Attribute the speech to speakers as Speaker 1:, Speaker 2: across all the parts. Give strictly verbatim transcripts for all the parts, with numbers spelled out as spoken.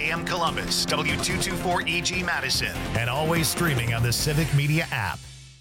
Speaker 1: M Columbus, W two twenty-four E G Madison, and always streaming on the Civic Media app.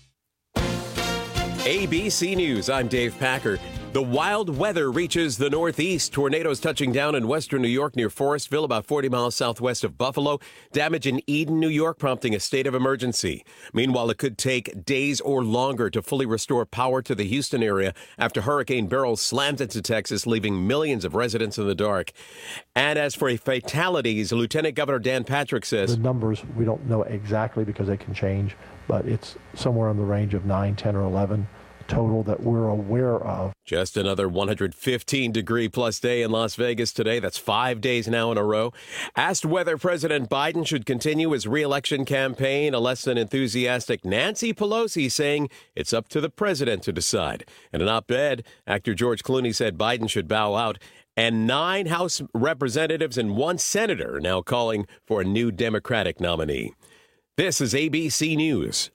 Speaker 2: A B C News, I'm Dave Packer. The wild weather reaches the Northeast. Tornadoes touching down in western New York near Forestville, about forty miles southwest of Buffalo. Damage in Eden, New York, prompting a state of emergency. Meanwhile, it could take days or longer to fully restore power to the Houston area after Hurricane Beryl slammed into Texas, leaving millions of residents in the dark. And as for fatalities, Lieutenant Governor Dan Patrick says
Speaker 3: the numbers we don't know exactly because they can change, but it's somewhere in the range of nine, ten, or eleven total that we're aware of.
Speaker 2: Just another one hundred fifteen degree plus day in Las Vegas today. That's five days now in a row. Asked whether President Biden should continue his re-election campaign, a less than enthusiastic Nancy Pelosi saying it's up to the president to decide. In an op-ed, actor George Clooney said Biden should bow out. And nine House representatives and one senator are now calling for a new Democratic nominee. This is A B C News.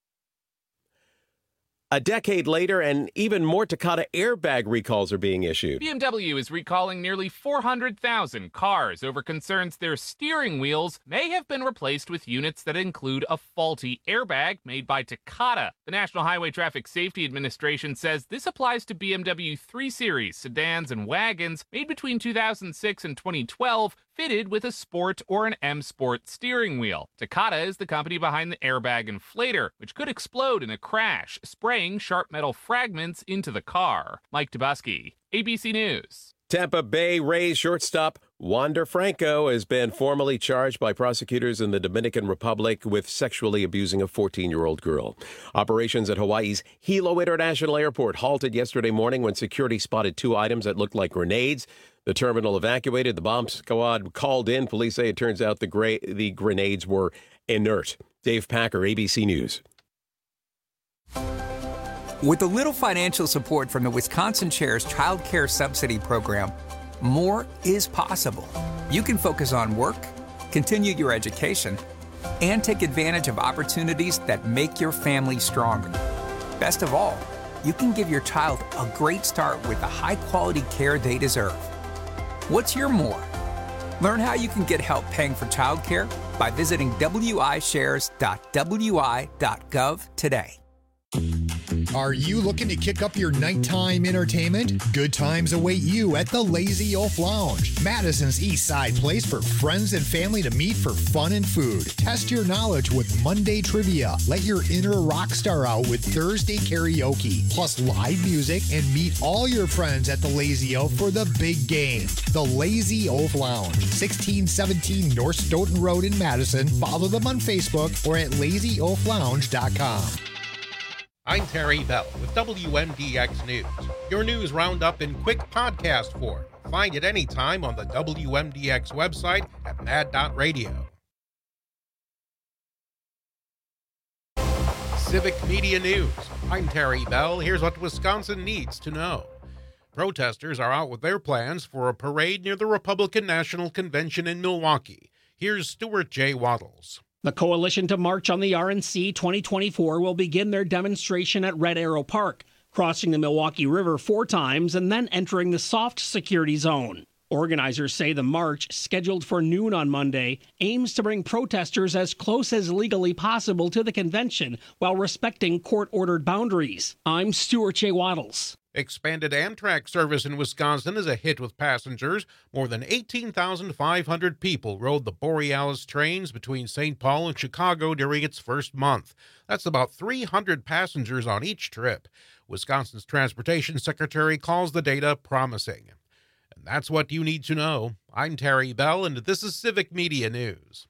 Speaker 2: A decade later, and even more Takata airbag recalls are being issued.
Speaker 4: B M W is recalling nearly four hundred thousand cars over concerns their steering wheels may have been replaced with units that include a faulty airbag made by Takata. The National Highway Traffic Safety Administration says this applies to B M W three series sedans and wagons made between two thousand six and twenty twelve, fitted with a Sport or an M Sport steering wheel. Takata is the company behind the airbag inflator, which could explode in a crash, spraying sharp metal fragments into the car. Mike Dubusky, A B C News.
Speaker 2: Tampa Bay Rays shortstop Wander Franco has been formally charged by prosecutors in the Dominican Republic with sexually abusing a fourteen-year-old girl. Operations at Hawaii's Hilo International Airport halted yesterday morning when security spotted two items that looked like grenades. The terminal evacuated. The bomb squad called in. Police say it turns out the, gra- the grenades were inert. Dave Packer, A B C News.
Speaker 5: With a little financial support from the Wisconsin Chair's Child Care Subsidy Program, more is possible. You can focus on work, continue your education, and take advantage of opportunities that make your family stronger. Best of all, you can give your child a great start with the high-quality care they deserve. What's your more? Learn how you can get help paying for childcare by visiting w i shares dot w i dot gov today.
Speaker 6: Are you looking to kick up your nighttime entertainment? Good times await you at the Lazy Oaf Lounge, Madison's East Side place for friends and family to meet for fun and food. Test your knowledge with Monday trivia. Let your inner rock star out with Thursday karaoke, plus live music, and meet all your friends at the Lazy Oaf for the big game. The Lazy Oaf Lounge, sixteen seventeen North Stoughton Road in Madison. Follow them on Facebook or at lazy oaf lounge dot com.
Speaker 7: I'm Terry Bell with W M D X News, your news roundup in quick podcast form. Find it anytime on the W M D X website at mad dot radio. Civic Media News. I'm Terry Bell. Here's what Wisconsin needs to know. Protesters are out with their plans for a parade near the Republican National Convention in Milwaukee. Here's Stuart J. Waddles.
Speaker 8: The Coalition to March on the R N C twenty twenty-four will begin their demonstration at Red Arrow Park, crossing the Milwaukee River four times and then entering the soft security zone. Organizers say the march, scheduled for noon on Monday, aims to bring protesters as close as legally possible to the convention while respecting court-ordered boundaries. I'm Stuart J. Waddles.
Speaker 7: Expanded Amtrak service in Wisconsin is a hit with passengers. More than eighteen thousand five hundred people rode the Borealis trains between Saint Paul and Chicago during its first month. That's about three hundred passengers on each trip. Wisconsin's Transportation Secretary calls the data promising. And that's what you need to know. I'm Terry Bell, and this is Civic Media News.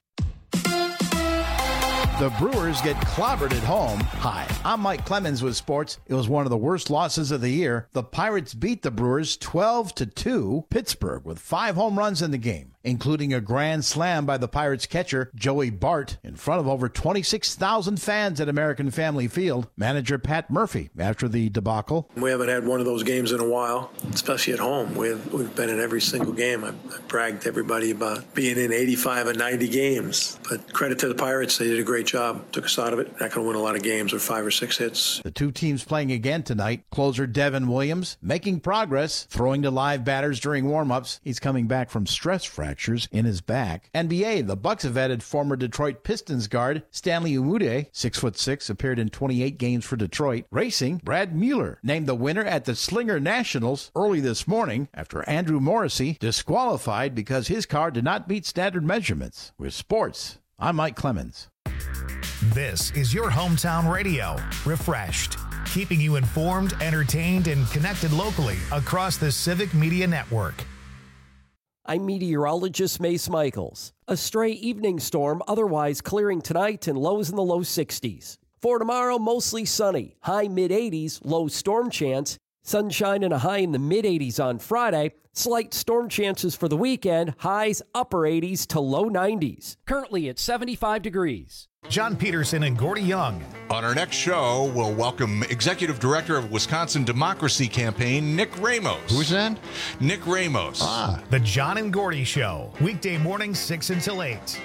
Speaker 9: The Brewers get clobbered at home. Hi, I'm Mike Clemens with sports. It was one of the worst losses of the year. The Pirates beat the Brewers twelve to two. Pittsburgh with five home runs in the game, including a grand slam by the Pirates catcher Joey Bart in front of over twenty-six thousand fans at American Family Field. Manager Pat Murphy after the debacle.
Speaker 10: We haven't had one of those games in a while, especially at home. We've, we've been in every single game. I've, I've bragged to everybody about being in eighty-five and ninety games. But credit to the Pirates, they did a great job. Took us out of it. Not going to win a lot of games with five or six hits.
Speaker 9: The two teams playing again tonight. Closer Devin Williams making progress, throwing to live batters during warm-ups. He's coming back from stress fracture. fractures in his back. N B A, the Bucks have added former Detroit Pistons guard Stanley Umude, six foot six, appeared in twenty-eight games for Detroit. Racing, Brad Mueller named the winner at the Slinger Nationals early this morning after Andrew Morrissey disqualified because his car did not meet standard measurements. With sports, I'm Mike Clemens.
Speaker 1: This is your hometown radio, Refreshed, keeping you informed, entertained, and connected locally across the Civic Media Network.
Speaker 11: I'm meteorologist Mace Michaels. A stray evening storm otherwise clearing tonight and lows in the low sixties. For tomorrow, mostly sunny, high mid-eighties, low storm chance. Sunshine and a high in the mid-eighties on Friday. Slight storm chances for the weekend, highs upper eighties to low nineties. Currently at seventy-five degrees.
Speaker 1: John Peterson and Gordy Young.
Speaker 12: On our next show, we'll welcome Executive Director of Wisconsin Democracy Campaign, Nick Ramos.
Speaker 6: Who's that?
Speaker 12: Nick Ramos.
Speaker 6: Ah.
Speaker 1: The John and Gordy Show, weekday mornings six until eight.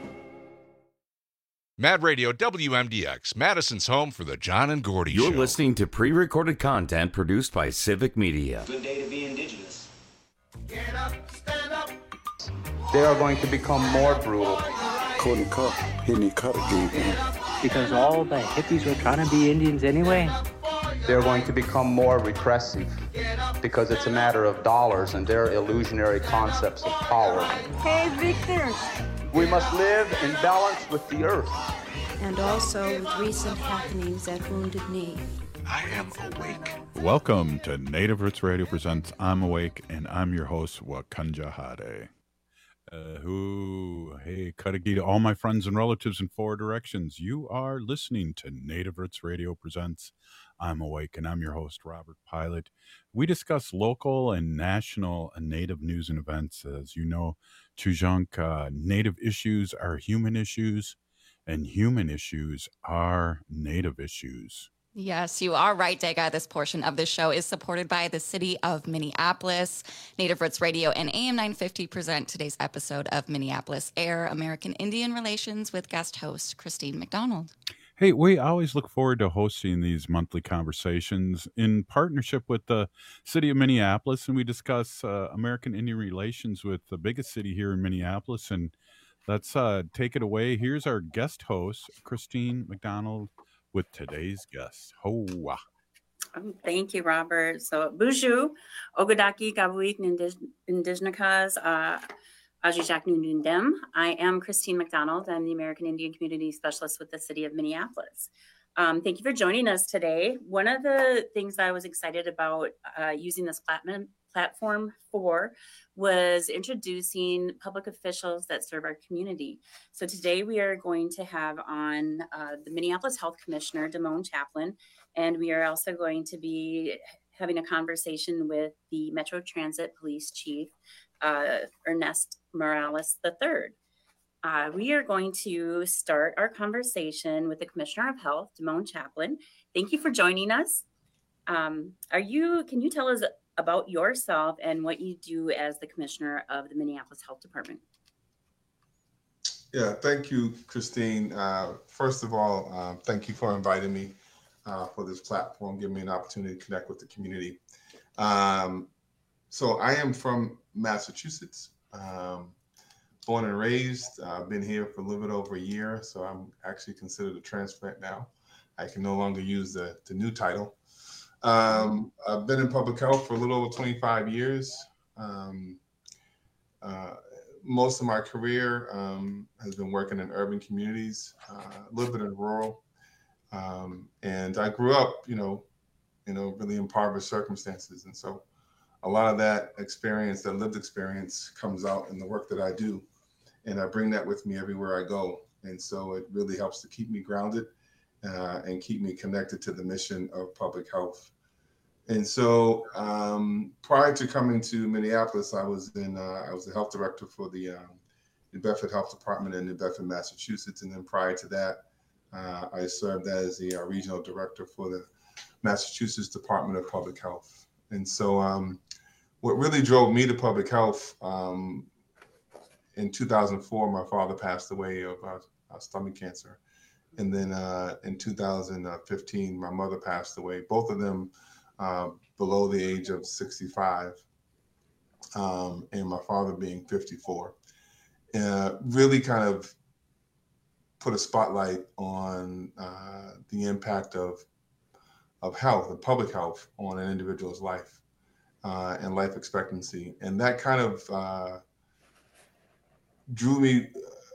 Speaker 12: Mad Radio W M D X, Madison's home for the John and Gordy
Speaker 13: You're
Speaker 12: Show.
Speaker 13: You're listening to pre-recorded content produced by Civic Media.
Speaker 14: Good day to be indigenous.
Speaker 15: Get up, stand up.
Speaker 16: They are going to become more brutal.
Speaker 17: Couldn't cut. He didn't cut again.
Speaker 18: Because all the hippies were trying to be Indians anyway.
Speaker 16: They're going to become more repressive because it's a matter of dollars and their illusionary concepts of power.
Speaker 19: Hey, Victor.
Speaker 16: We must live in balance with the earth.
Speaker 19: And also with recent happenings at Wounded Knee.
Speaker 12: I am awake.
Speaker 20: Welcome to Native Roots Radio presents I'm Awake, and I'm your host, Wakanja Hade. Uh, who, hey, Kadagi, to all my friends and relatives in four directions. You are listening to Native Roots Radio presents I'm Awake, and I'm your host, Robert Pilot. We discuss local and national and Native news and events. As you know, Tujank, uh, Native issues are human issues, and human issues are Native issues.
Speaker 21: Yes, you are right, Dega. This portion of the show is supported by the City of Minneapolis. Native Roots Radio and A M nine fifty present today's episode of Minneapolis Air, American Indian Relations, with guest host Christine McDonald.
Speaker 20: Hey, we always look forward to hosting these monthly conversations in partnership with the City of Minneapolis, and we discuss uh, American Indian relations with the biggest city here in Minneapolis. And let's uh, take it away. Here's our guest host, Christine McDonald, with today's guest. Hoa.
Speaker 22: Um, thank you, Robert. So, Buju, Ogodaki, Gabuik, Indijnakas, uh, Ajijak Nundundem. I am Christine McDonald. I'm the American Indian Community Specialist with the City of Minneapolis. Um, thank you for joining us today. One of the things I was excited about uh, using this platform platform for was introducing public officials that serve our community. So today we are going to have on uh, the Minneapolis Health Commissioner, Damone Chaplin, and we are also going to be having a conversation with the Metro Transit Police Chief, uh, Ernest Morales the third. Uh, we are going to start our conversation with the Commissioner of Health, Damone Chaplin. Thank you for joining us. Um, are you, can you tell us about yourself and what you do as the Commissioner of the Minneapolis Health Department?
Speaker 23: Yeah, thank you, Christine. Uh, first of all, uh, thank you for inviting me uh, for this platform, giving me an opportunity to connect with the community. Um, so I am from Massachusetts, um, born and raised. I've uh, been here for a little bit over a year, so I'm actually considered a transplant now. I can no longer use the, the new title. Um, I've been in public health for a little over twenty-five years. Um, uh, most of my career um, has been working in urban communities, uh, a little bit in rural. Um, and I grew up, you know, you know, really impoverished circumstances. And so a lot of that experience, that lived experience, comes out in the work that I do. And I bring that with me everywhere I go. And so it really helps to keep me grounded uh, and keep me connected to the mission of public health. And so um, prior to coming to Minneapolis, I was in, uh, I was the health director for the um, New Bedford Health Department in New Bedford, Massachusetts. And then prior to that, uh, I served as the uh, regional director for the Massachusetts Department of Public Health. And so um, what really drove me to public health, um, in two thousand four, my father passed away of uh, uh, stomach cancer. And then uh, in two thousand fifteen, my mother passed away, both of them uh, below the age of sixty-five. um, and my father being fifty-four, uh, really kind of put a spotlight on uh, the impact of of health and public health on an individual's life uh, and life expectancy. And that kind of uh, drew me,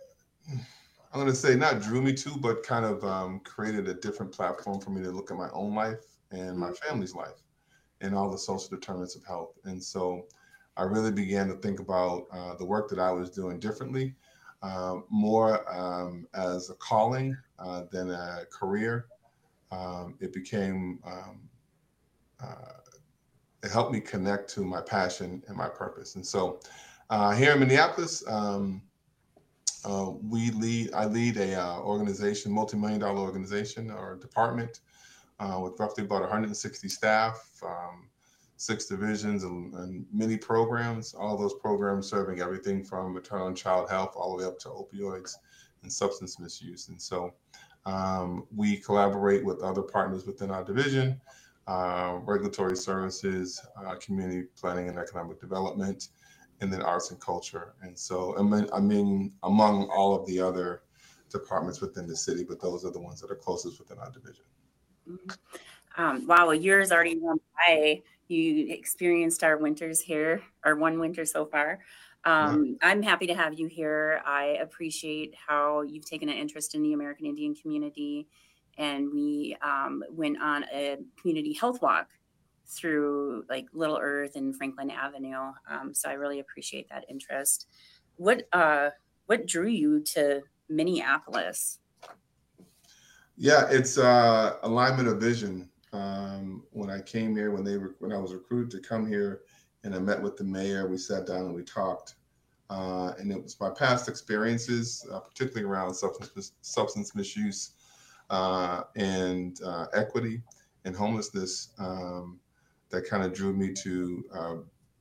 Speaker 23: I'm gonna say not drew me to, but kind of um, created a different platform for me to look at my own life and my family's life and all the social determinants of health. And so I really began to think about uh, the work that I was doing differently, uh, more um, as a calling uh, than a career. Um, it became, um, uh, it helped me connect to my passion and my purpose. And so uh, here in Minneapolis, um, uh, we lead, I lead a uh, organization, multi-million dollar organization or department uh, with roughly about one hundred sixty staff, um, six divisions and, and many programs, all those programs serving everything from maternal and child health all the way up to opioids and substance misuse. And so Um, we collaborate with other partners within our division, uh, regulatory services, uh, community planning and economic development, and then arts and culture. And so, I mean, I mean, among all of the other departments within the city, but those are the ones that are closest within our division.
Speaker 22: Um, wow, a year has already gone by. You experienced our winters here, our one winter so far. Um, I'm happy to have you here. I appreciate how you've taken an interest in the American Indian community. And we um, went on a community health walk through like Little Earth and Franklin Avenue. Um, so I really appreciate that interest. What uh, what drew you to Minneapolis?
Speaker 23: Yeah, it's uh, alignment of vision. Um, when I came here, when they were, when I was recruited to come here, and I met with the mayor, we sat down and we talked. Uh, and it was my past experiences, uh, particularly around substance, substance misuse uh, and uh, equity and homelessness, um, that kind of drew me to uh,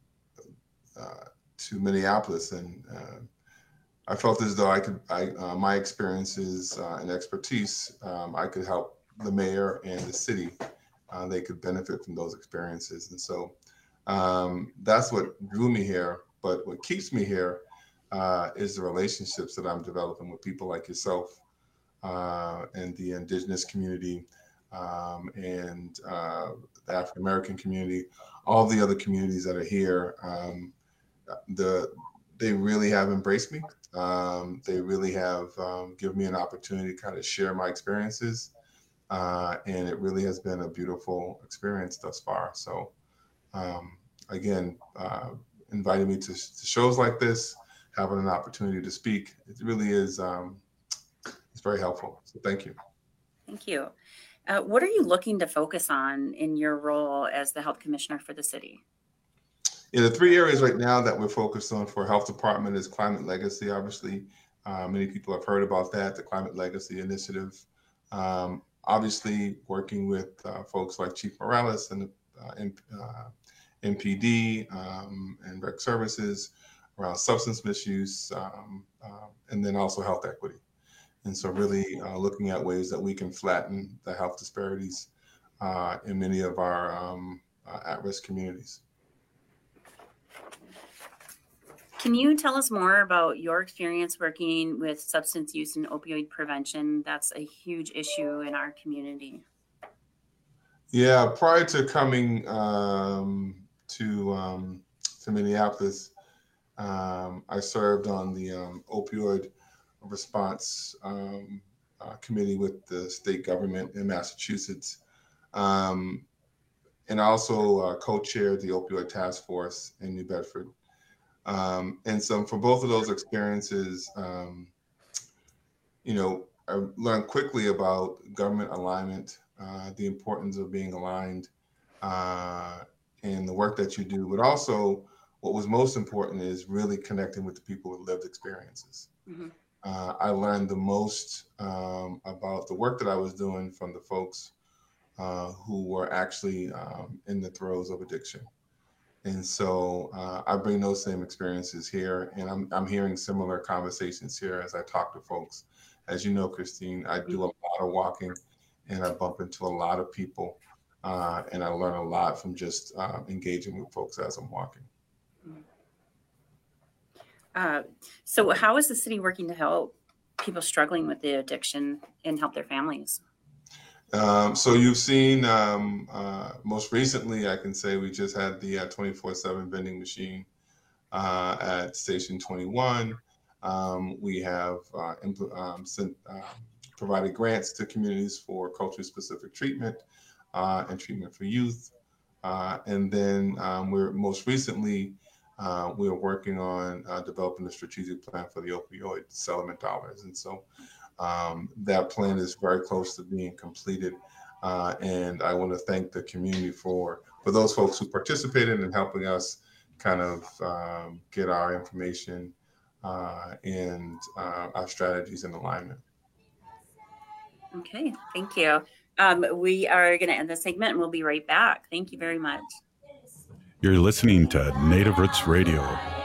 Speaker 23: uh, to Minneapolis. And uh, I felt as though I could, I, uh, my experiences uh, and expertise, um, I could help the mayor and the city. Uh, they could benefit from those experiences. And so Um, that's what drew me here. But what keeps me here uh, is the relationships that I'm developing with people like yourself uh, and the indigenous community um, and uh, the African American community, all the other communities that are here. Um, the they really have embraced me. Um, they really have um, given me an opportunity to kind of share my experiences, uh, and it really has been a beautiful experience thus far. So. Um, again, uh, inviting me to, to shows like this, having an opportunity to speak, it really is, um, it's very helpful. So thank you.
Speaker 22: Thank you. Uh, what are you looking to focus on in your role as the health commissioner for the city?
Speaker 23: Yeah, the three areas right now that we're focused on for health department is climate legacy. Obviously, uh, many people have heard about that, the Climate Legacy Initiative. Um, obviously, working with uh, folks like Chief Morales and uh, and uh, M P D um, and rec services around substance misuse, um, uh, and then also health equity. And so really uh, looking at ways that we can flatten the health disparities uh, in many of our um, uh, at-risk communities.
Speaker 22: Can you tell us more about your experience working with substance use and opioid prevention? That's a huge issue in our community.
Speaker 23: Yeah, prior to coming um, to um, to Minneapolis, um, I served on the um, opioid response um, uh, committee with the state government in Massachusetts, um, and also uh, co-chaired the opioid task force in New Bedford. Um, and so, for both of those experiences, um, you know, I learned quickly about government alignment. Uh, the importance of being aligned uh, in the work that you do, but also what was most important is really connecting with the people with lived experiences. Mm-hmm. Uh, I learned the most um, about the work that I was doing from the folks uh, who were actually um, in the throes of addiction. And so uh, I bring those same experiences here, and I'm, I'm hearing similar conversations here as I talk to folks. As you know, Christine, I do a lot of walking, and I bump into a lot of people, uh, and I learn a lot from just uh, engaging with folks as I'm walking.
Speaker 22: Uh, so how is the city working to help people struggling with the addiction and help their families?
Speaker 23: Um, so you've seen, um, uh, most recently, I can say we just had the uh, twenty-four seven vending machine uh, at Station twenty-one. Um, we have uh, impl- um, sent, uh, provided grants to communities for culture-specific treatment uh, and treatment for youth. Uh, and then um, we're most recently, uh, we're working on uh, developing a strategic plan for the opioid settlement dollars. And so um, that plan is very close to being completed. Uh, and I want to thank the community for, for those folks who participated in helping us kind of um, get our information uh, and uh, our strategies in alignment.
Speaker 22: Okay, thank you. Um, we are going to end the segment and we'll be right back. Thank you very much.
Speaker 20: You're listening to Native Roots Radio.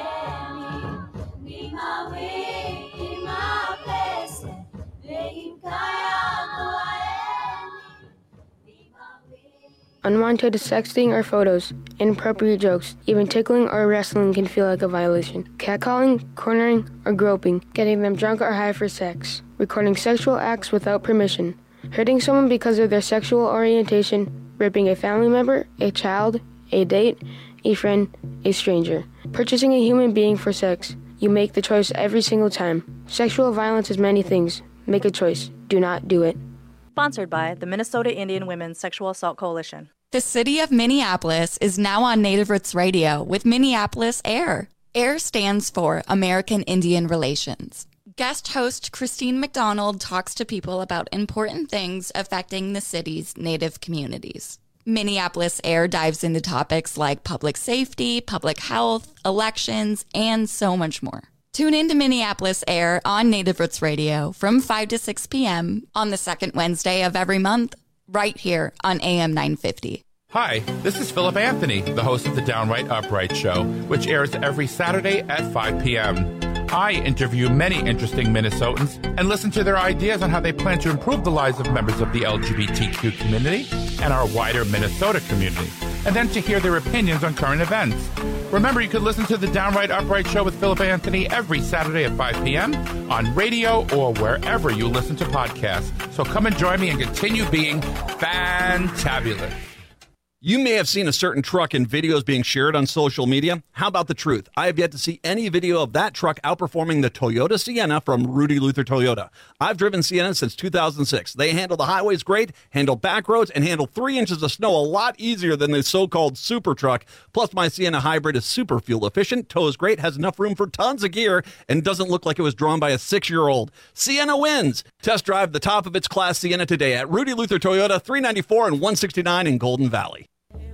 Speaker 3: Unwanted sexting or photos, inappropriate jokes, even tickling or wrestling can feel like a violation. Catcalling, cornering, or groping, getting them drunk or high for sex, recording sexual acts without permission, hurting someone because of their sexual orientation, raping a family member, a child, a date, a friend, a stranger, purchasing a human being for sex. You make the choice every single time. Sexual violence is many things. Make a choice. Do not do it.
Speaker 4: Sponsored by the Minnesota Indian Women's Sexual Assault Coalition.
Speaker 21: The city of Minneapolis is now on Native Roots Radio with Minneapolis AIR. AIR stands for American Indian Relations. Guest host Christine McDonald talks to people about important things affecting the city's Native communities. Minneapolis AIR dives into topics like public safety, public health, elections, and so much more. Tune in to Minneapolis AIR on Native Roots Radio from five to six p.m. on the second Wednesday of every month, right here on A M nine fifty.
Speaker 14: Hi, this is Philip Anthony, the host of the Downright Upright Show, which airs every Saturday at five p.m. I interview many interesting Minnesotans and listen to their ideas on how they plan to improve the lives of members of the L G B T Q community and our wider Minnesota community, and then to hear their opinions on current events. Remember, you can listen to the Downright Upright Show with Philip Anthony every Saturday at five p.m. on radio or wherever you listen to podcasts. So come and join me and continue being fantabulous.
Speaker 24: You may have seen a certain truck in videos being shared on social media. How about the truth? I have yet to see any video of that truck outperforming the Toyota Sienna from Rudy Luther Toyota. I've driven Sienna since two thousand six. They handle the highways great, handle back roads, and handle three inches of snow a lot easier than the so-called super truck. Plus, my Sienna Hybrid is super fuel efficient, tows great, has enough room for tons of gear, and doesn't look like it was drawn by a six-year-old. Sienna wins! Test drive the top of its class Sienna today at Rudy Luther Toyota, three ninety-four and one sixty-nine in Golden Valley.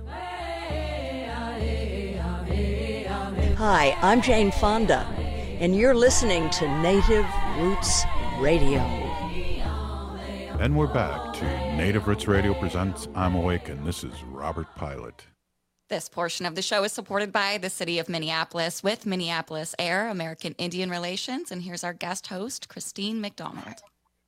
Speaker 25: Hi, I'm Jane Fonda, and you're listening to Native Roots Radio.
Speaker 20: And we're back to Native Roots Radio presents I'm Awake, and this is Robert Pilot.
Speaker 21: This portion of the show is supported by the city of Minneapolis with Minneapolis AIR, American Indian Relations, and here's our guest host, Christine McDonald.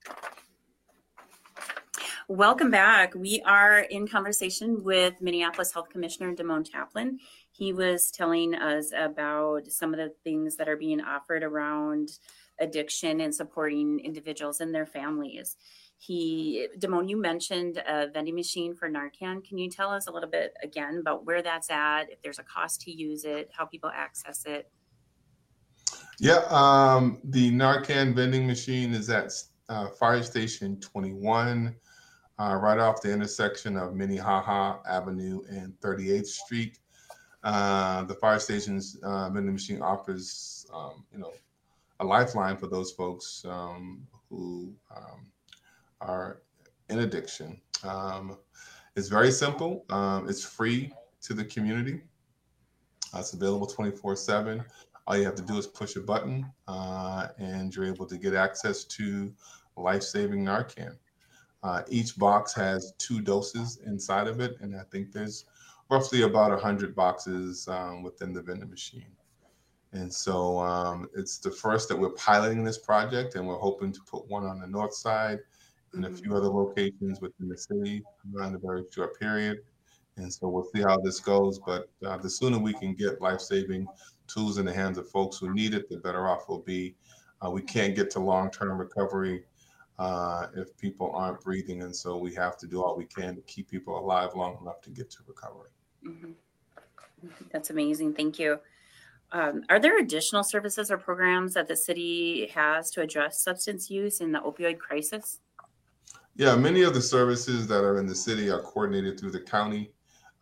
Speaker 22: Welcome back. We are in conversation with Minneapolis Health Commissioner Damone Chaplin. He was telling us about some of the things that are being offered around addiction and supporting individuals and their families. He, Damone, you mentioned a vending machine for Narcan. Can you tell us a little bit again about where that's at, if there's a cost to use it, how people access it?
Speaker 23: Yeah, um, the Narcan vending machine is at uh, Fire Station twenty-one. Uh, right off the intersection of Minnehaha Avenue and thirty-eighth Street. Uh, the fire station's uh, vending machine offers, um, you know, a lifeline for those folks um, who um, are in addiction. Um, it's very simple. Um, it's free to the community. Uh, it's available twenty-four seven. All you have to do is push a button uh, and you're able to get access to life-saving Narcan. Uh, each box has two doses inside of it, and I think there's roughly about one hundred boxes um, within the vending machine. And so um, it's the first that we're piloting this project, and we're hoping to put one on the north side and mm-hmm. a few other locations within the city around a very short period. And so we'll see how this goes, but uh, the sooner we can get life-saving tools in the hands of folks who need it, the better off we'll be. Uh, we can't get to long-term recovery uh, if people aren't breathing, and so we have to do all we can to keep people alive long enough to get to recovery.
Speaker 22: Mm-hmm. That's amazing. Thank you. Um, are there additional services or programs that the city has to address substance use in the opioid crisis?
Speaker 23: Yeah, many of the services that are in the city are coordinated through the county,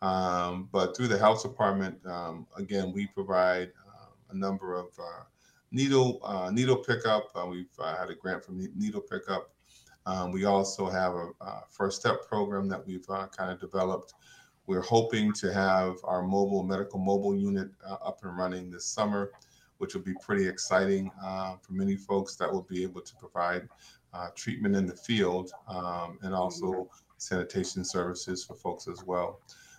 Speaker 23: um, but through the health department, um, again, we provide uh, a number of uh, needle uh, needle pickup. Uh, we've uh, had a grant from Needle Pickup. Um, we also have a, a First Step program that we've uh, kind of developed. We're hoping to have our mobile medical mobile unit uh, up and running this summer, which will be pretty exciting uh, for many folks that will be able to provide uh, treatment in the field um, and also sanitation services for folks as well.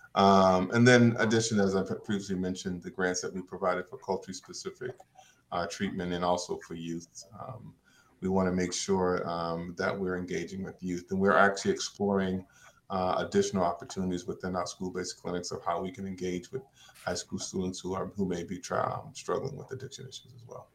Speaker 23: Um, and then addition, as I previously mentioned, the grants that we provided for culturally specific uh, treatment and also for youth. Um, we want to make sure um, that we're engaging with youth, and we're actually exploring uh, additional opportunities within our school-based clinics of how we can engage with high school students who are who may be try, um, struggling with addiction issues as well.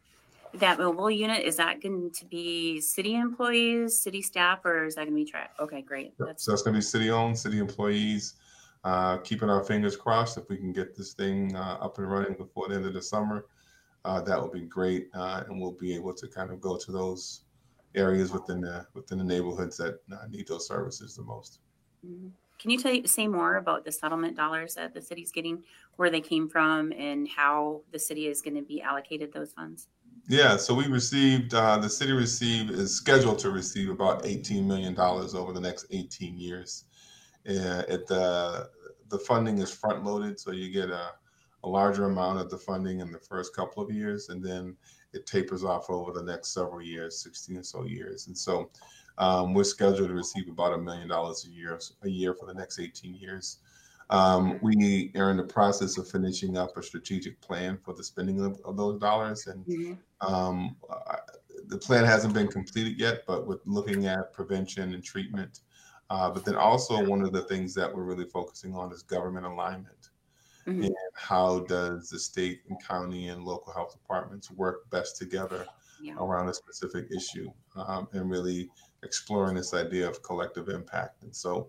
Speaker 22: That mobile unit, is that going to be city employees, city staff, or is that going to be tra- okay, great.
Speaker 23: That's, so that's going to be city-owned, city employees. Uh, keeping our fingers crossed if we can get this thing uh, up and running before the end of the summer. Uh, that would be great, uh, and we'll be able to kind of go to those areas within the within the neighborhoods that uh, need those services the most.
Speaker 22: Mm-hmm. Can you tell, say more about the settlement dollars that the city's getting, where they came from, and how the city is going to be allocated those funds?
Speaker 23: Yeah, so we received, uh, the city received, is scheduled to receive about eighteen million dollars over the next eighteen years. Uh, at the, the funding is front loaded, so you get a, a larger amount of the funding in the first couple of years, and then it tapers off over the next several years, sixteen or so years. And so um, we're scheduled to receive about a million dollars a year, a year for the next eighteen years. Um, we are in the process of finishing up a strategic plan for the spending of, of those dollars. And mm-hmm. um, uh, the plan hasn't been completed yet, but we're looking at prevention and treatment. Uh, but then also one of the things that we're really focusing on is government alignment. Mm-hmm. And how does the state and county and local health departments work best together yeah. around a specific issue, um, and really exploring this idea of collective impact. And so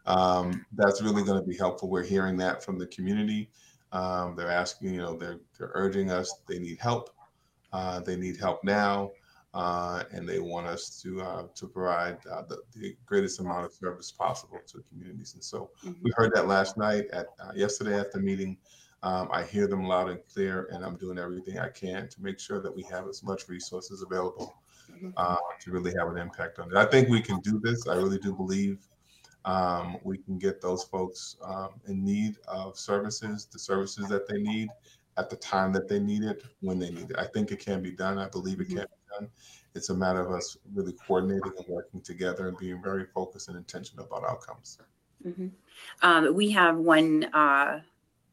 Speaker 23: um, that's really going to be helpful. We're hearing that from the community. Um, they're asking, you know, they're, they're urging us, they need help. Uh, they need help now. Uh, and they want us to uh, to provide uh, the, the greatest amount of service possible to communities. And so mm-hmm. we heard that last night, at uh, yesterday at the meeting. Um, I hear them loud and clear, and I'm doing everything I can to make sure that we have as much resources available uh, to really have an impact on it. I think we can do this. I really do believe um, we can get those folks um, in need of services, the services that they need, at the time that they need it, when they need it. I think it can be done. I believe it can be done. It's a matter of us really coordinating and working together and being very focused and intentional about outcomes.
Speaker 22: Mm-hmm. Um, we have one uh,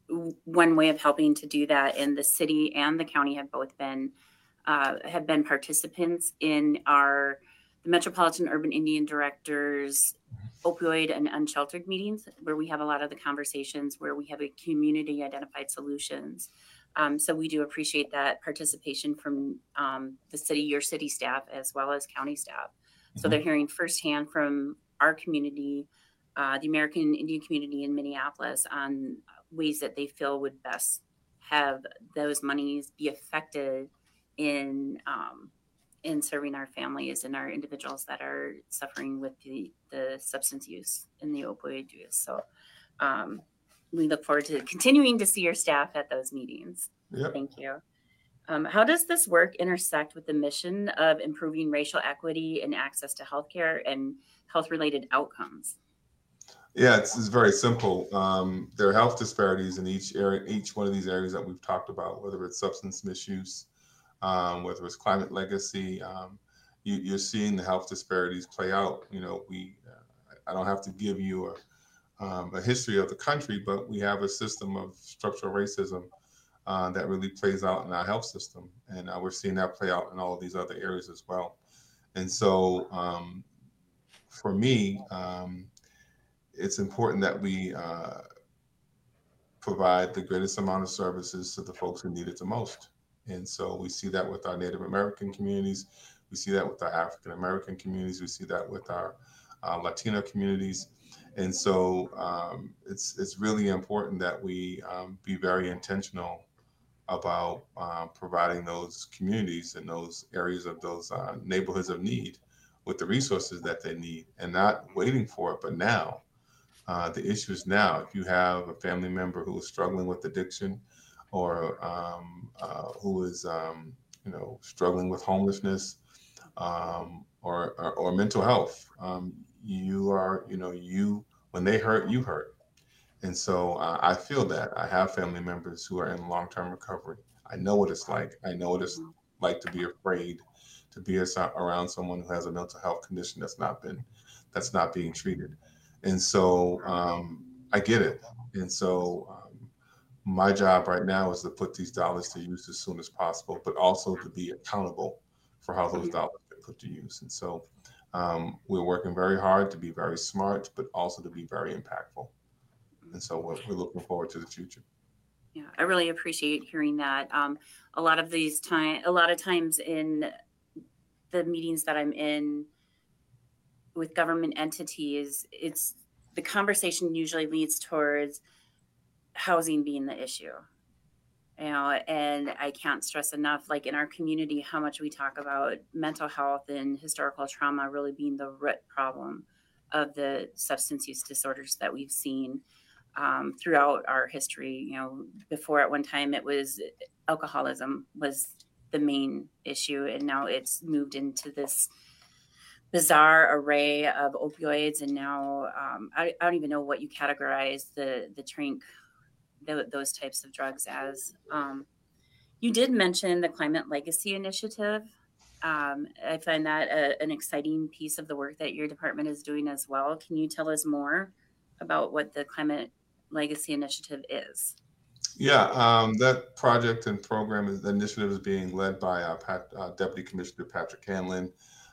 Speaker 22: one way of helping to do that, and the city and the county have both been uh, have been participants in our the Metropolitan Urban Indian Directors opioid and unsheltered meetings, where we have a lot of the conversations where we have a community identified solutions. Um, so we do appreciate that participation from um, the city, your city staff, as well as county staff. Mm-hmm. So they're hearing firsthand from our community, uh, the American Indian community in Minneapolis, on ways that they feel would best have those monies be affected in um, in serving our families and our individuals that are suffering with the, the substance use and the opioid use. So um, we look forward to continuing to see your staff at those meetings. Yep. Thank you. Um, how does this work intersect with the mission of improving racial equity and access to healthcare and health-related outcomes?
Speaker 23: Yeah, it's, it's very simple. Um, there are health disparities in each area, each one of these areas that we've talked about, whether it's substance misuse, um, whether it's climate legacy. Um, you, you're seeing the health disparities play out. You know, we, uh, I don't have to give you a Um, a history of the country, but we have a system of structural racism uh, that really plays out in our health system. And uh, we're seeing that play out in all of these other areas as well. And so um, for me, um, it's important that we uh, provide the greatest amount of services to the folks who need it the most. And so we see that with our Native American communities. We see that with our African American communities. We see that with our uh, Latino communities. And so um, it's it's really important that we um, be very intentional about uh, providing those communities and those areas of those uh, neighborhoods of need with the resources that they need, and not waiting for it, but now. Uh, the issue is now. If you have a family member who is struggling with addiction, or um, uh, who is um, you know struggling with homelessness, um, or, or or mental health, um, you are you know you when they hurt, you hurt. And so uh, I feel that. I have family members who are in long-term recovery. I know what it's like. I know what it's like to be afraid to be around someone who has a mental health condition that's not been that's not being treated. And so um, I get it. And so um, my job right now is to put these dollars to use as soon as possible, but also to be accountable for how those dollars get put to use. And so um, we're working very hard to be very smart, but also to be very impactful. And so we're, we're looking forward to the future.
Speaker 22: Yeah, I really appreciate hearing that. Um, a lot of these time, a lot of times in the meetings that I'm in with government entities, it's the conversation usually leads towards housing being the issue. You know, and I can't stress enough, like in our community, how much we talk about mental health and historical trauma really being the root problem of the substance use disorders that we've seen um, throughout our history. You know, before at one time it was alcoholism was the main issue, and now it's moved into this bizarre array of opioids. And now um, I, I don't even know what you categorize the the drink, the, those types of drugs as. Um, you did mention the Climate Legacy Initiative. Um, I find that a, an exciting piece of the work that your department is doing as well. Can you tell us more about what the Climate Legacy Initiative is?
Speaker 23: Yeah, um, that project and program, is, the initiative is being led by uh, Pat, uh, Deputy Commissioner Patrick Hanlon.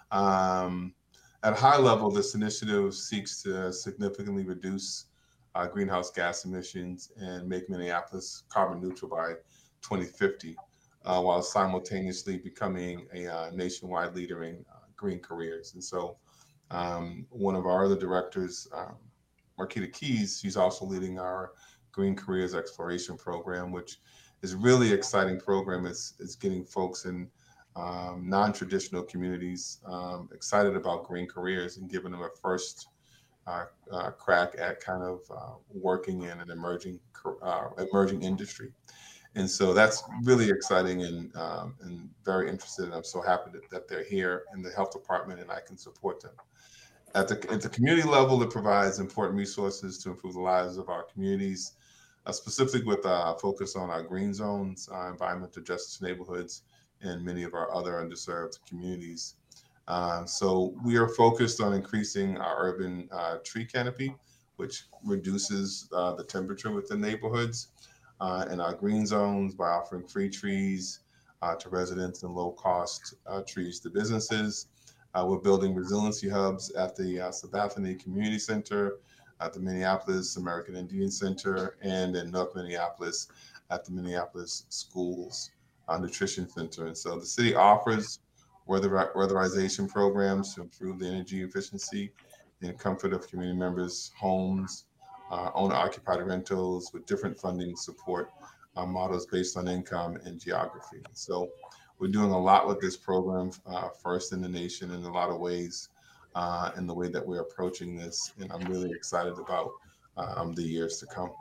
Speaker 23: Um, at a high level, this initiative seeks to significantly reduce uh, greenhouse gas emissions and make Minneapolis carbon neutral by twenty fifty, uh, while simultaneously becoming a uh, nationwide leader in uh, green careers. And so um, one of our other directors, um, Marquita Keys, she's also leading our Green Careers Exploration Program, which is a really exciting program. It's, it's getting folks in um, non-traditional communities um, excited about green careers and giving them a first uh, uh, crack at kind of uh, working in an emerging uh, emerging industry. And so that's really exciting and um, and very interested. And I'm so happy that, that they're here in the health department and I can support them. At the, at the community level, it provides important resources to improve the lives of our communities, uh, specifically with a uh, focus on our green zones, uh, environmental justice neighborhoods, and many of our other underserved communities. Uh, so we are focused on increasing our urban uh, tree canopy, which reduces uh, the temperature within neighborhoods, uh, and our green zones by offering free trees uh, to residents and low-cost uh, trees to businesses. Uh, we're building resiliency hubs at the uh, Sabathani Community Center, at the Minneapolis American Indian Center, and in North Minneapolis at the Minneapolis Schools uh, Nutrition Center. And so the city offers weather weatherization programs to improve the energy efficiency and comfort of community members' homes, uh, owner-occupied rentals with different funding support uh, models based on income and geography. So we're doing a lot with this program, uh, first in the nation in a lot of ways, uh, in the way that we're approaching this. And I'm really excited about um, the years to come.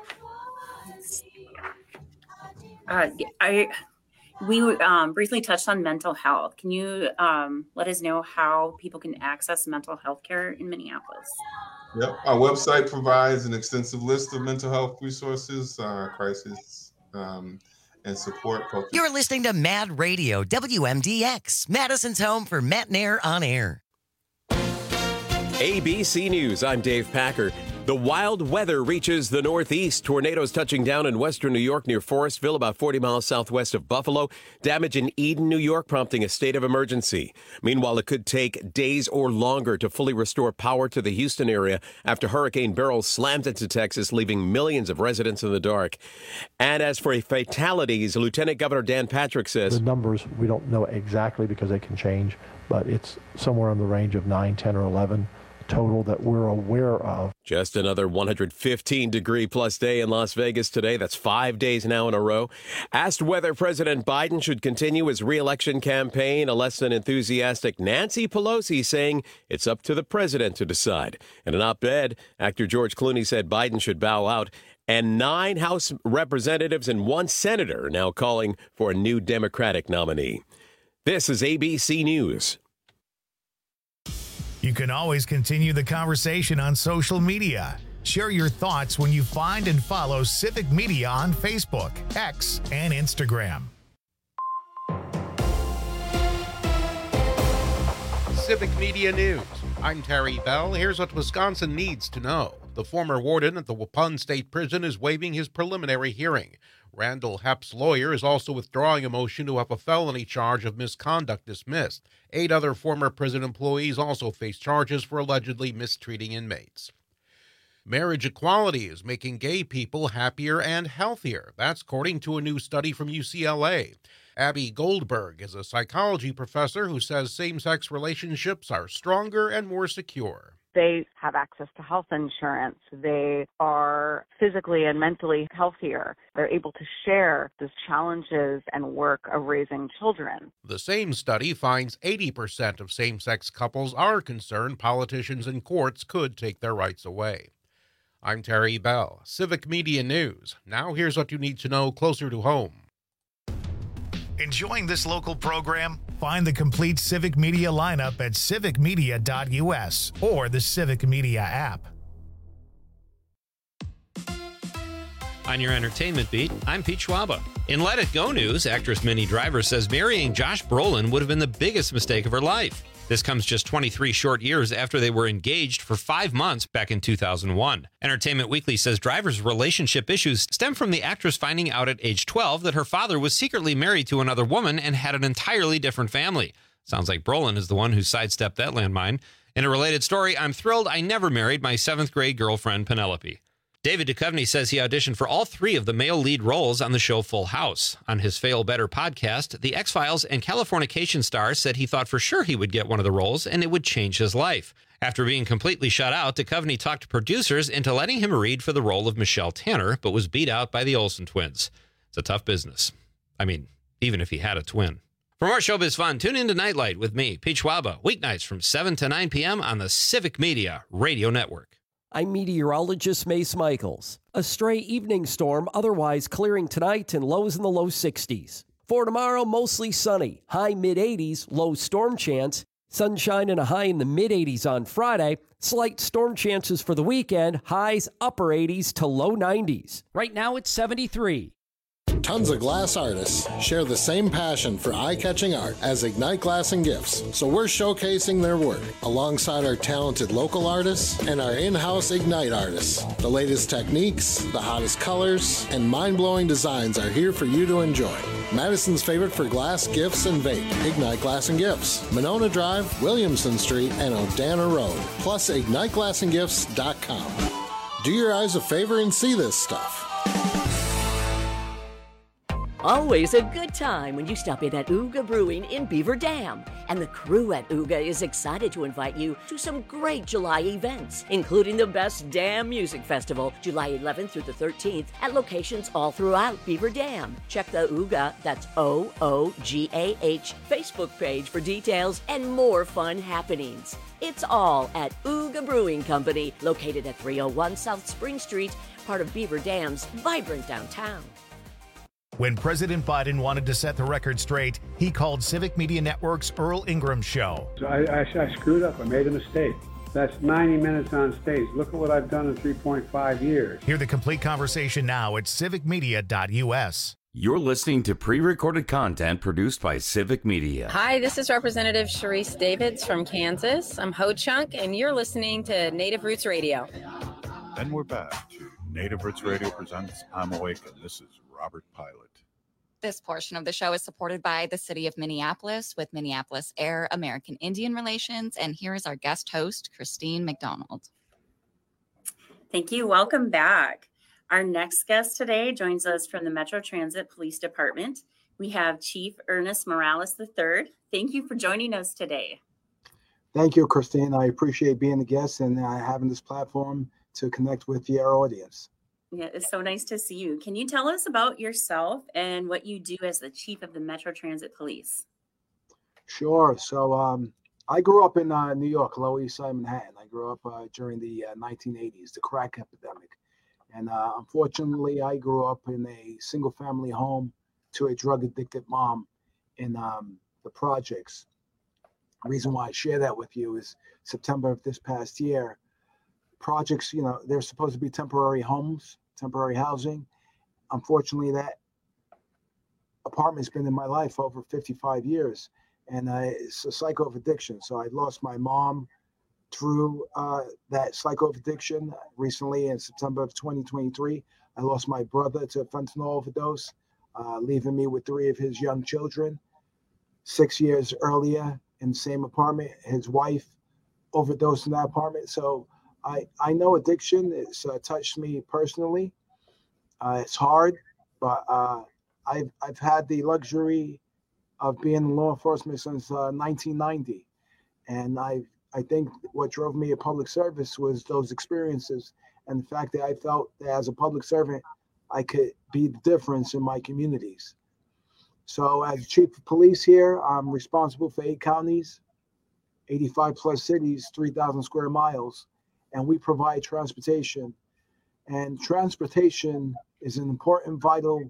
Speaker 22: Uh, I, we um, briefly touched on mental health. Can you um, let us know how people can access mental health care in Minneapolis?
Speaker 23: Yep, our website provides an extensive list of mental health resources, uh, crisis, um, and support.
Speaker 2: You're listening to Mad Radio, W M D X, Madison's home for Matt Nair on air.
Speaker 5: A B C News, I'm Dave Packer. The wild weather reaches the Northeast. Tornadoes touching down in western New York near Forestville, about forty miles southwest of Buffalo. Damage in Eden, New York, prompting a state of emergency. Meanwhile, it could take days or longer to fully restore power to the Houston area after Hurricane Beryl slammed into Texas, leaving millions of residents in the dark. And as for fatalities, Lieutenant Governor Dan Patrick says
Speaker 7: the numbers we don't know exactly because they can change, but it's somewhere in the range of nine, ten, or eleven. Total that we're aware of.
Speaker 5: Just another one hundred fifteen degree plus day in Las Vegas today. That's five days now in a row. Asked whether President Biden should continue his re-election campaign, a less than enthusiastic Nancy Pelosi saying it's up to the president to decide. In an op-ed, actor George Clooney said Biden should bow out. And nine House representatives and one senator are now calling for a new Democratic nominee. This is A B C News.
Speaker 1: You can always continue the conversation on social media. Share your thoughts when you find and follow Civic Media on Facebook, X, and Instagram.
Speaker 8: Civic Media News. I'm Terry Bell. Here's what Wisconsin needs to know. The former warden at the Waupun State Prison is waiving his preliminary hearing. Randall Hepp's lawyer is also withdrawing a motion to have a felony charge of misconduct dismissed. Eight other former prison employees also face charges for allegedly mistreating inmates. Marriage equality is making gay people happier and healthier. That's according to a new study from U C L A. Abby Goldberg is a psychology professor who says same-sex relationships are stronger and more secure.
Speaker 9: They have access to health insurance. They are physically and mentally healthier. They're able to share the challenges and work of raising children.
Speaker 8: The same study finds eighty percent of same-sex couples are concerned politicians and courts could take their rights away. I'm Terry Bell, Civic Media News. Now here's what you need to know closer to home.
Speaker 1: Enjoying this local program? Find the complete Civic Media lineup at civic media dot u s or the Civic Media app.
Speaker 10: On your entertainment beat, I'm Pete Schwaba. In Let It Go news, actress Minnie Driver says marrying Josh Brolin would have been the biggest mistake of her life. This comes just twenty-three short years after they were engaged for five months back in two thousand one. Entertainment Weekly says Driver's relationship issues stem from the actress finding out at age twelve that her father was secretly married to another woman and had an entirely different family. Sounds like Brolin is the one who sidestepped that landmine. In a related story, I'm thrilled I never married my seventh grade girlfriend, Penelope. David Duchovny says he auditioned for all three of the male lead roles on the show Full House. On his Fail Better podcast, the X-Files and Californication star said he thought for sure he would get one of the roles and it would change his life. After being completely shut out, Duchovny talked to producers into letting him read for the role of Michelle Tanner, but was beat out by the Olsen twins. It's a tough business. I mean, even if he had a twin. For more showbiz fun, tune in to Nightlight with me, Pete Schwaba, weeknights from seven to nine p.m. on the Civic Media Radio Network.
Speaker 11: I'm meteorologist Mace Michaels. A stray evening storm, otherwise clearing tonight and lows in the low sixties. For tomorrow, mostly sunny, high mid eighties, low storm chance. Sunshine and a high in the mid eighties on Friday. Slight storm chances for the weekend, highs upper eighties to low nineties. Right now it's seventy-three.
Speaker 26: Tons of glass artists share the same passion for eye-catching art as Ignite Glass and Gifts, so we're showcasing their work alongside our talented local artists and our in-house Ignite artists. The latest techniques, the hottest colors, and mind-blowing designs are here for you to enjoy. Madison's favorite for glass, gifts, and vape, Ignite Glass and Gifts, Monona Drive, Williamson Street, and O'Dana Road, plus ignite glass and gifts dot com. Do your eyes a favor and see this stuff.
Speaker 25: Always a good time when you stop in at Ooga Brewing in Beaver Dam. And the crew at Ooga is excited to invite you to some great July events, including the Best Dam Music Festival, July eleventh through the thirteenth, at locations all throughout Beaver Dam. Check the Ooga, that's O O G A H, Facebook page for details and more fun happenings. It's all at Ooga Brewing Company, located at three oh one South Spring Street, part of Beaver Dam's vibrant downtown.
Speaker 1: When President Biden wanted to set the record straight, he called Civic Media Network's Earl Ingram Show.
Speaker 27: So I, I, I screwed up. I made a mistake. That's ninety minutes on stage. Look at what I've done in three point five years.
Speaker 1: Hear the complete conversation now at civic media dot u s.
Speaker 13: You're listening to pre-recorded content produced by Civic Media.
Speaker 28: Hi, this is Representative Sharice Davids from Kansas. I'm Ho Chunk, and you're listening to Native Roots Radio.
Speaker 20: And we're back to Native Roots Radio presents I'm Awake, and this is Robert Pilot.
Speaker 21: This portion of the show is supported by the City of Minneapolis with Minneapolis Air, American Indian Relations. And here is our guest host, Christine McDonald.
Speaker 22: Thank you. Welcome back. Our next guest today joins us from the Metro Transit Police Department. We have Chief Ernest Morales the third. Thank you for joining us today.
Speaker 3: Thank you, Christine. I appreciate being the guest and uh, having this platform to connect with the, our audience.
Speaker 22: Yeah, it's so nice to see you. Can you tell us about yourself and what you do as the Chief of the Metro Transit Police?
Speaker 3: Sure. So um, I grew up in uh, New York, Lower East Side, Manhattan. I grew up uh, during the uh, nineteen eighties, the crack epidemic. And uh, unfortunately, I grew up in a single family home to a drug addicted mom in um, the projects. The reason why I share that with you is September of this past year, projects, you know, they're supposed to be temporary homes, temporary housing. Unfortunately, that apartment's been in my life for over fifty-five years, and uh, it's a cycle of addiction. So I lost my mom through uh, that cycle of addiction. Recently, in September of twenty twenty-three, I lost my brother to a fentanyl overdose, uh, leaving me with three of his young children. Six years earlier, in the same apartment, his wife overdosed in that apartment. So I, I know addiction. It's uh, touched me personally. Uh, it's hard, but uh, I've I've had the luxury of being in law enforcement since uh, nineteen ninety, and I I think what drove me to public service was those experiences and the fact that I felt that as a public servant I could be the difference in my communities. So as chief of police here, I'm responsible for eight counties, eighty-five plus cities, three thousand square miles. And we provide transportation. And transportation is an important, vital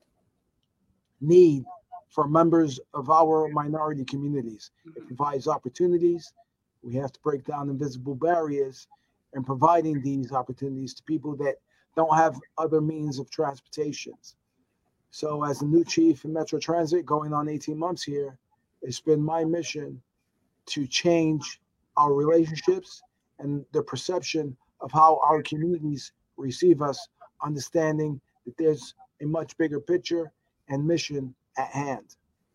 Speaker 3: need for members of our minority communities. It provides opportunities. We have to break down invisible barriers and providing these opportunities to people that don't have other means of transportation. So as the new chief in Metro Transit, going on eighteen months here, it's been my mission to change our relationships and the perception of how our communities receive us, understanding that there's a much bigger picture and mission at hand.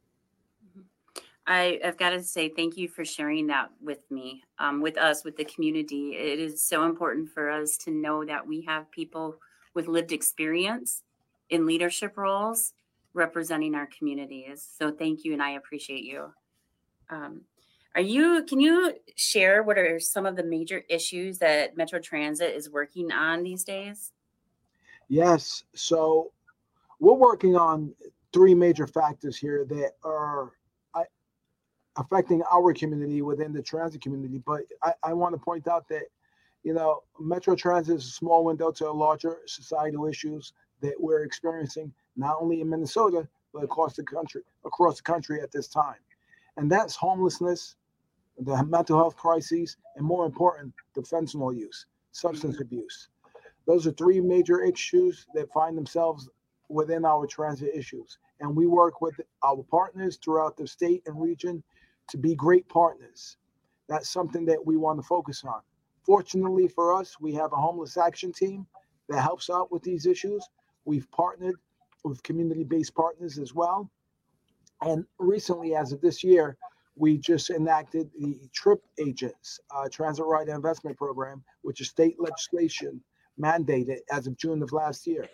Speaker 22: I, I've got to say thank you for sharing that with me, um, with us, with the community. It is so important for us to know that we have people with lived experience in leadership roles representing our communities. So thank you, and I appreciate you. Um, Are you, can you share what are some of the major issues that Metro Transit is working on these days?
Speaker 3: Yes. So we're working on three major factors here that are uh, affecting our community within the transit community. But I, I want to point out that, you know, Metro Transit is a small window to larger societal issues that we're experiencing, not only in Minnesota, but across the country, across the country at this time. And that's homelessness, the mental health crises, and more important, the fentanyl use, substance abuse. Those are three major issues that find themselves within our transit issues. And we work with our partners throughout the state and region to be great partners. That's something that we want to focus on. Fortunately for us, we have a homeless action team that helps out with these issues. We've partnered with community-based partners as well. And recently, as of this year, we just enacted the TRIP Agents, uh, Transit Rider Investment Program, which is state legislation mandated as of June of last year.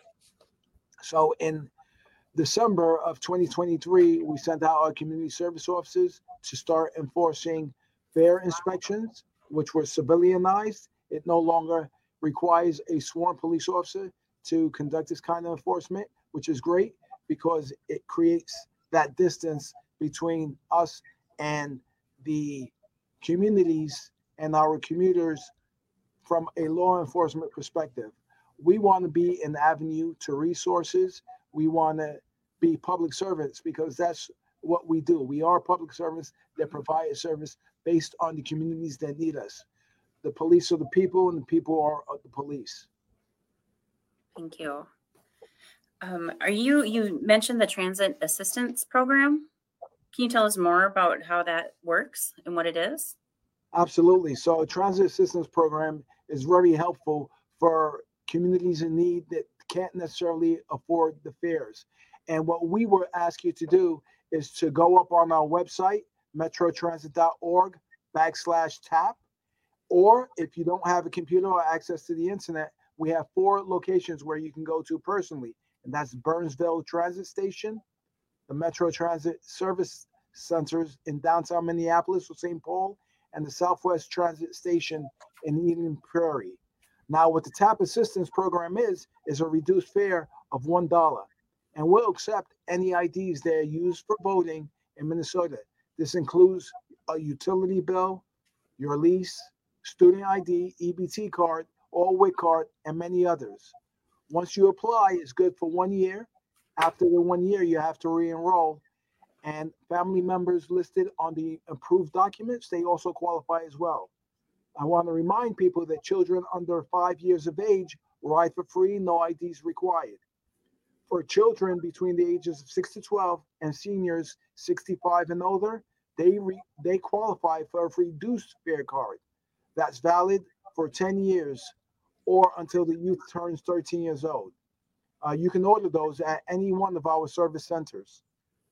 Speaker 3: So in December of twenty twenty-three, we sent out our community service officers to start enforcing fare inspections, which were civilianized. It no longer requires a sworn police officer to conduct this kind of enforcement, which is great because it creates that distance between us and the communities and our commuters from a law enforcement perspective. We want to be an avenue to resources. We want to be public servants because that's what we do. We are public servants that provide a service based on the communities that need us. The police are the people and the people are the police.
Speaker 22: Thank you. Um, are you, you mentioned the Transit Assistance Program. Can you tell us more about how that works and what it is?
Speaker 3: Absolutely. So a Transit Assistance Program is very helpful for communities in need that can't necessarily afford the fares. And what we would ask you to do is to go up on our website, metrotransit.org backslash tap. Or if you don't have a computer or access to the internet, we have four locations where you can go to personally. And that's Burnsville Transit Station, the Metro Transit Service Centers in downtown Minneapolis or Saint Paul, and the Southwest Transit Station in Eden Prairie. Now, what the TAP Assistance Program is, is a reduced fare of one dollar. And we'll accept any I Ds that are used for voting in Minnesota. This includes a utility bill, your lease, student I D, E B T card, or W I C card, and many others. Once you apply, it's good for one year. After the one year, you have to re-enroll. And family members listed on the approved documents, they also qualify as well. I want to remind people that children under five years of age ride for free, no I Ds required. For children between the ages of six to twelve and seniors sixty-five and older, they re, they qualify for a reduced fare card. That's valid for ten years or until the youth turns thirteen years old. Uh, you can order those at any one of our service centers.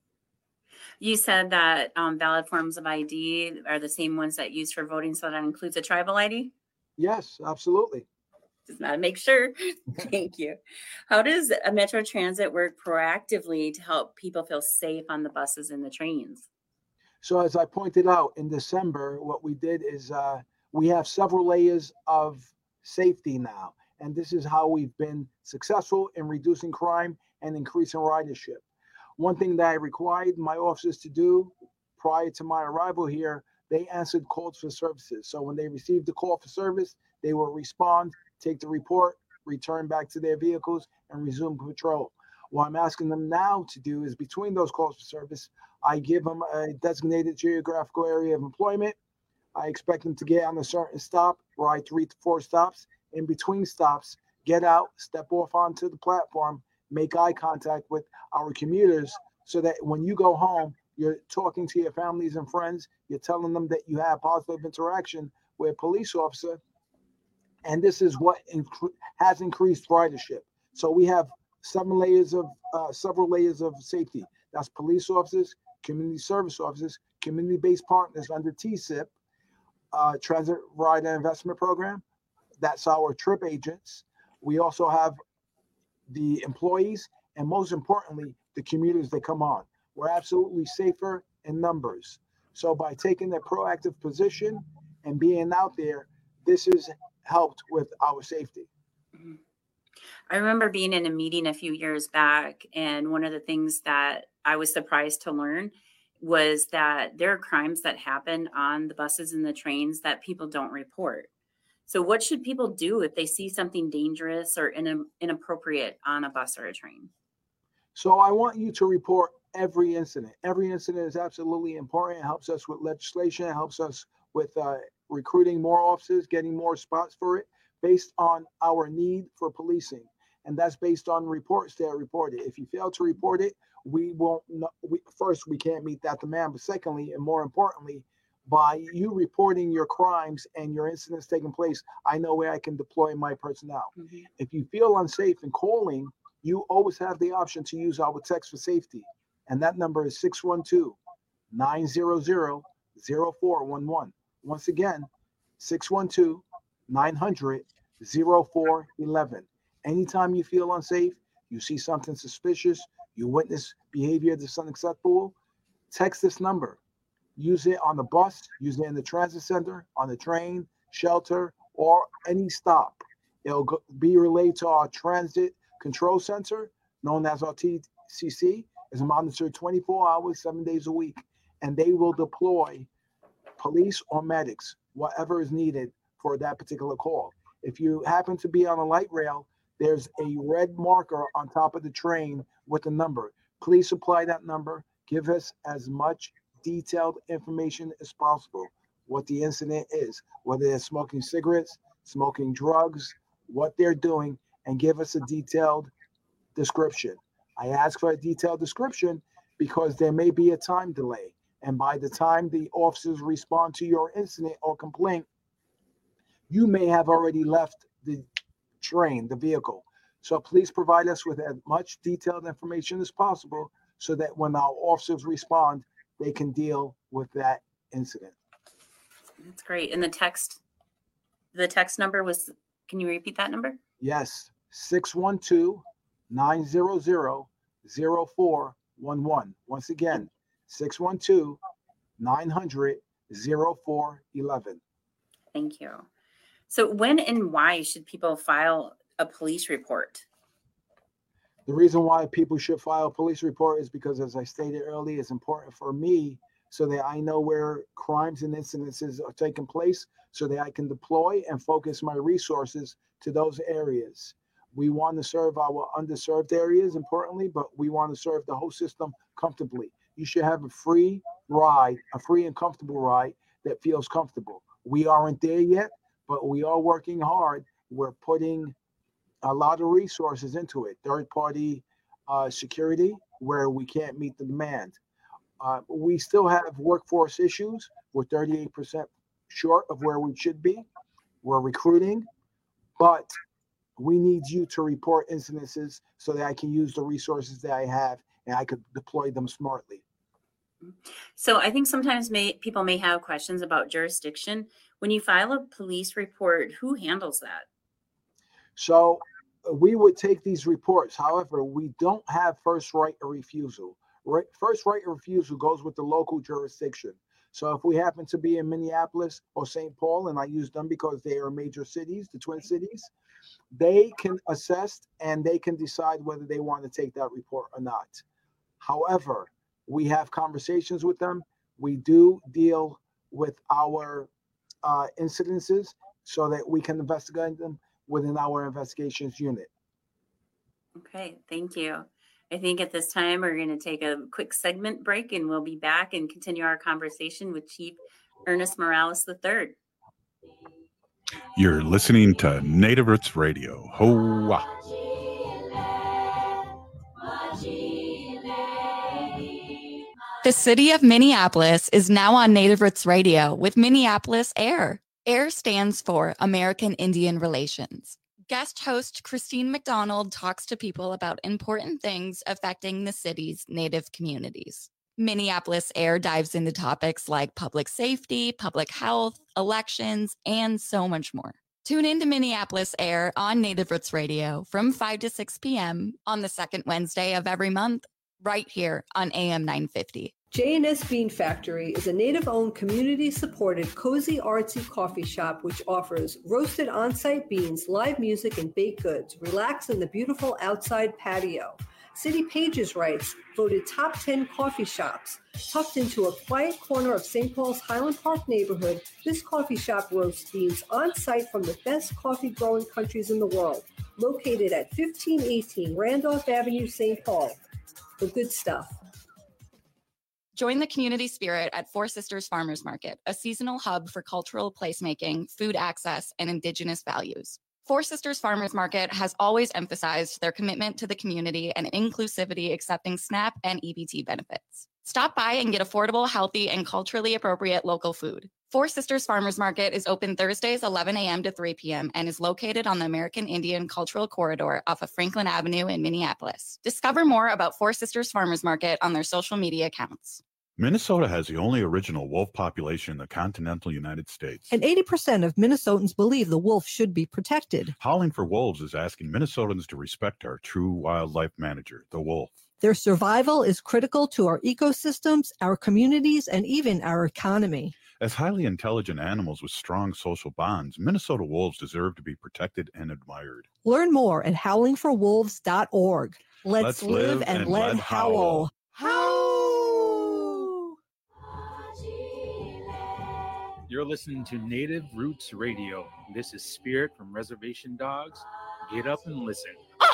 Speaker 22: You said that um, valid forms of I D are the same ones that used for voting, so that includes a tribal I D?
Speaker 3: Yes, absolutely.
Speaker 22: Just want to make sure. Thank you. How does a Metro Transit work proactively to help people feel safe on the buses and the trains?
Speaker 3: So as I pointed out in December, what we did is uh, we have several layers of safety now. And this is how we've been successful in reducing crime and increasing ridership. One thing that I required my officers to do prior to my arrival here, they answered calls for services. So when they received the call for service, they will respond, take the report, return back to their vehicles, and resume patrol. What I'm asking them now to do is between those calls for service, I give them a designated geographical area of employment. I expect them to get on a certain stop, ride three to four stops. In between stops, get out, step off onto the platform, make eye contact with our commuters so that when you go home, you're talking to your families and friends, you're telling them that you have positive interaction with a police officer. And this is what inc- has increased ridership. So we have seven layers of, uh, several layers of safety. That's police officers, community service officers, community-based partners under T S I P, uh, Transit Rider Investment Program. That's our trip agents. We also have the employees, and most importantly, the commuters that come on. We're absolutely safer in numbers. So by taking a proactive position and being out there, this has helped with our safety.
Speaker 22: Mm-hmm. I remember being in a meeting a few years back, and one of the things that I was surprised to learn was that there are crimes that happen on the buses and the trains that people don't report. So what should people do if they see something dangerous or in, inappropriate on a bus or a train?
Speaker 3: So I want you to report every incident. Every incident is absolutely important. It helps us with legislation. It helps us with uh, recruiting more officers, getting more spots for it, based on our need for policing. And that's based on reports that are reported. If you fail to report it, we won't know. We, first, we can't meet that demand. But secondly, and more importantly, by you reporting your crimes and your incidents taking place, I know where I can deploy my personnel. Mm-hmm. If you feel unsafe in calling, you always have the option to use our text for safety. And that number is six one two, nine zero zero, zero four one one. Once again, six one two, nine hundred, zero four one one. Anytime you feel unsafe, you see something suspicious, you witness behavior that's unacceptable, text this number. Use it on the bus, use it in the transit center, on the train, shelter, or any stop. It'll go, be relayed to our transit control center, known as our T C C. It's monitored twenty-four hours, seven days a week, and they will deploy police or medics, whatever is needed for that particular call. If you happen to be on a light rail, there's a red marker on top of the train with a number. Please supply that number. Give us as much detailed information as possible, what the incident is, whether they're smoking cigarettes, smoking drugs, what they're doing, and give us a detailed description. I ask for a detailed description because there may be a time delay. And by the time the officers respond to your incident or complaint, you may have already left the train the vehicle. So please provide us with as much detailed information as possible so that when our officers respond, they can deal with that incident.
Speaker 22: That's great. And the text, the text number was, can you repeat that number?
Speaker 3: Yes, six one two, nine zero zero, zero four one one. Once again, six one two, nine hundred, zero four one one.
Speaker 22: Thank you. So when and why should people file a police report?
Speaker 3: The reason why people should file a police report is because, as I stated earlier, it's important for me so that I know where crimes and incidences are taking place so that I can deploy and focus my resources to those areas. We want to serve our underserved areas, importantly, but we want to serve the whole system comfortably. You should have a free ride, a free and comfortable ride that feels comfortable. We aren't there yet, but we are working hard. We're putting a lot of resources into it. Third-party uh, security where we can't meet the demand. Uh, we still have workforce issues. We're thirty-eight percent short of where we should be. We're recruiting, but we need you to report incidences so that I can use the resources that I have and I could deploy them smartly.
Speaker 22: So I think sometimes may, people may have questions about jurisdiction. When you file a police report, who handles that?
Speaker 3: So uh, we would take these reports. However, we don't have first right of refusal. Right, first right of refusal goes with the local jurisdiction. So if we happen to be in Minneapolis or Saint Paul, and I use them because they are major cities, the Twin Cities, they can assess and they can decide whether they want to take that report or not. However, we have conversations with them. We do deal with our uh, incidences so that we can investigate them within our investigations unit.
Speaker 22: Okay, thank you. I think at this time we're going to take a quick segment break and we'll be back and continue our conversation with Chief Ernest Morales the third.
Speaker 20: You're listening to Native Roots Radio. Hoa.
Speaker 21: The city of Minneapolis is now on Native Roots Radio with Minneapolis AIR. AIR stands for American Indian Relations. Guest host Christine McDonald talks to people about important things affecting the city's Native communities. Minneapolis AIR dives into topics like public safety, public health, elections, and so much more. Tune in to Minneapolis AIR on Native Roots Radio from five to six p.m. on the second Wednesday of every month, right here on A M nine fifty.
Speaker 4: J and S Bean Factory is a Native-owned, community-supported, cozy, artsy coffee shop which offers roasted on-site beans, live music, and baked goods. Relax in the beautiful outside patio. City Pages writes, voted top ten coffee shops. Tucked into a quiet corner of Saint Paul's Highland Park neighborhood, this coffee shop roasts beans on-site from the best coffee-growing countries in the world. Located at fifteen eighteen Randolph Avenue, Saint Paul. The good stuff.
Speaker 21: Join the community spirit at Four Sisters Farmers Market, a seasonal hub for cultural placemaking, food access, and Indigenous values. Four Sisters Farmers Market has always emphasized their commitment to the community and inclusivity, accepting SNAP and E B T benefits. Stop by and get affordable, healthy, and culturally appropriate local food. Four Sisters Farmers Market is open Thursdays eleven a.m. to three p.m. and is located on the American Indian Cultural Corridor off of Franklin Avenue in Minneapolis. Discover more about Four Sisters Farmers Market on their social media accounts.
Speaker 20: Minnesota has the only original wolf population in the continental United States.
Speaker 6: And eighty percent of Minnesotans believe the wolf should be protected.
Speaker 20: Howling for Wolves is asking Minnesotans to respect our true wildlife manager, the wolf.
Speaker 6: Their survival is critical to our ecosystems, our communities, and even our economy.
Speaker 20: As highly intelligent animals with strong social bonds, Minnesota wolves deserve to be protected and admired.
Speaker 6: Learn more at howling for wolves dot org. Let's,
Speaker 20: Let's
Speaker 6: live,
Speaker 20: live
Speaker 6: and,
Speaker 20: and
Speaker 6: let
Speaker 20: let
Speaker 6: howl.
Speaker 20: howl.
Speaker 12: You're listening to Native Roots Radio. This is Spirit from Reservation Dogs. Get up and listen.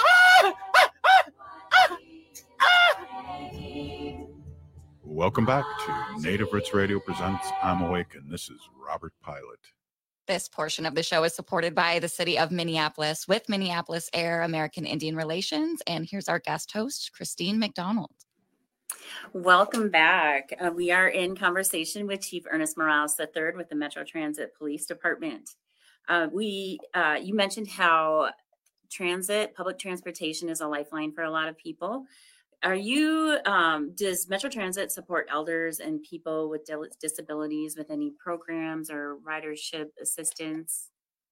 Speaker 20: Welcome back to Native Roots Radio presents I'm Awake, and this is Robert Pilot.
Speaker 21: This portion of the show is supported by the city of Minneapolis with Minneapolis AIR, American Indian Relations. And here's our guest host, Christine McDonald.
Speaker 22: Welcome back. Uh, we are in conversation with Chief Ernest Morales the third with the Metro Transit Police Department. Uh, we, uh, you mentioned how transit, public transportation is a lifeline for a lot of people. Are you, um, does Metro Transit support elders and people with disabilities with any programs or ridership assistance?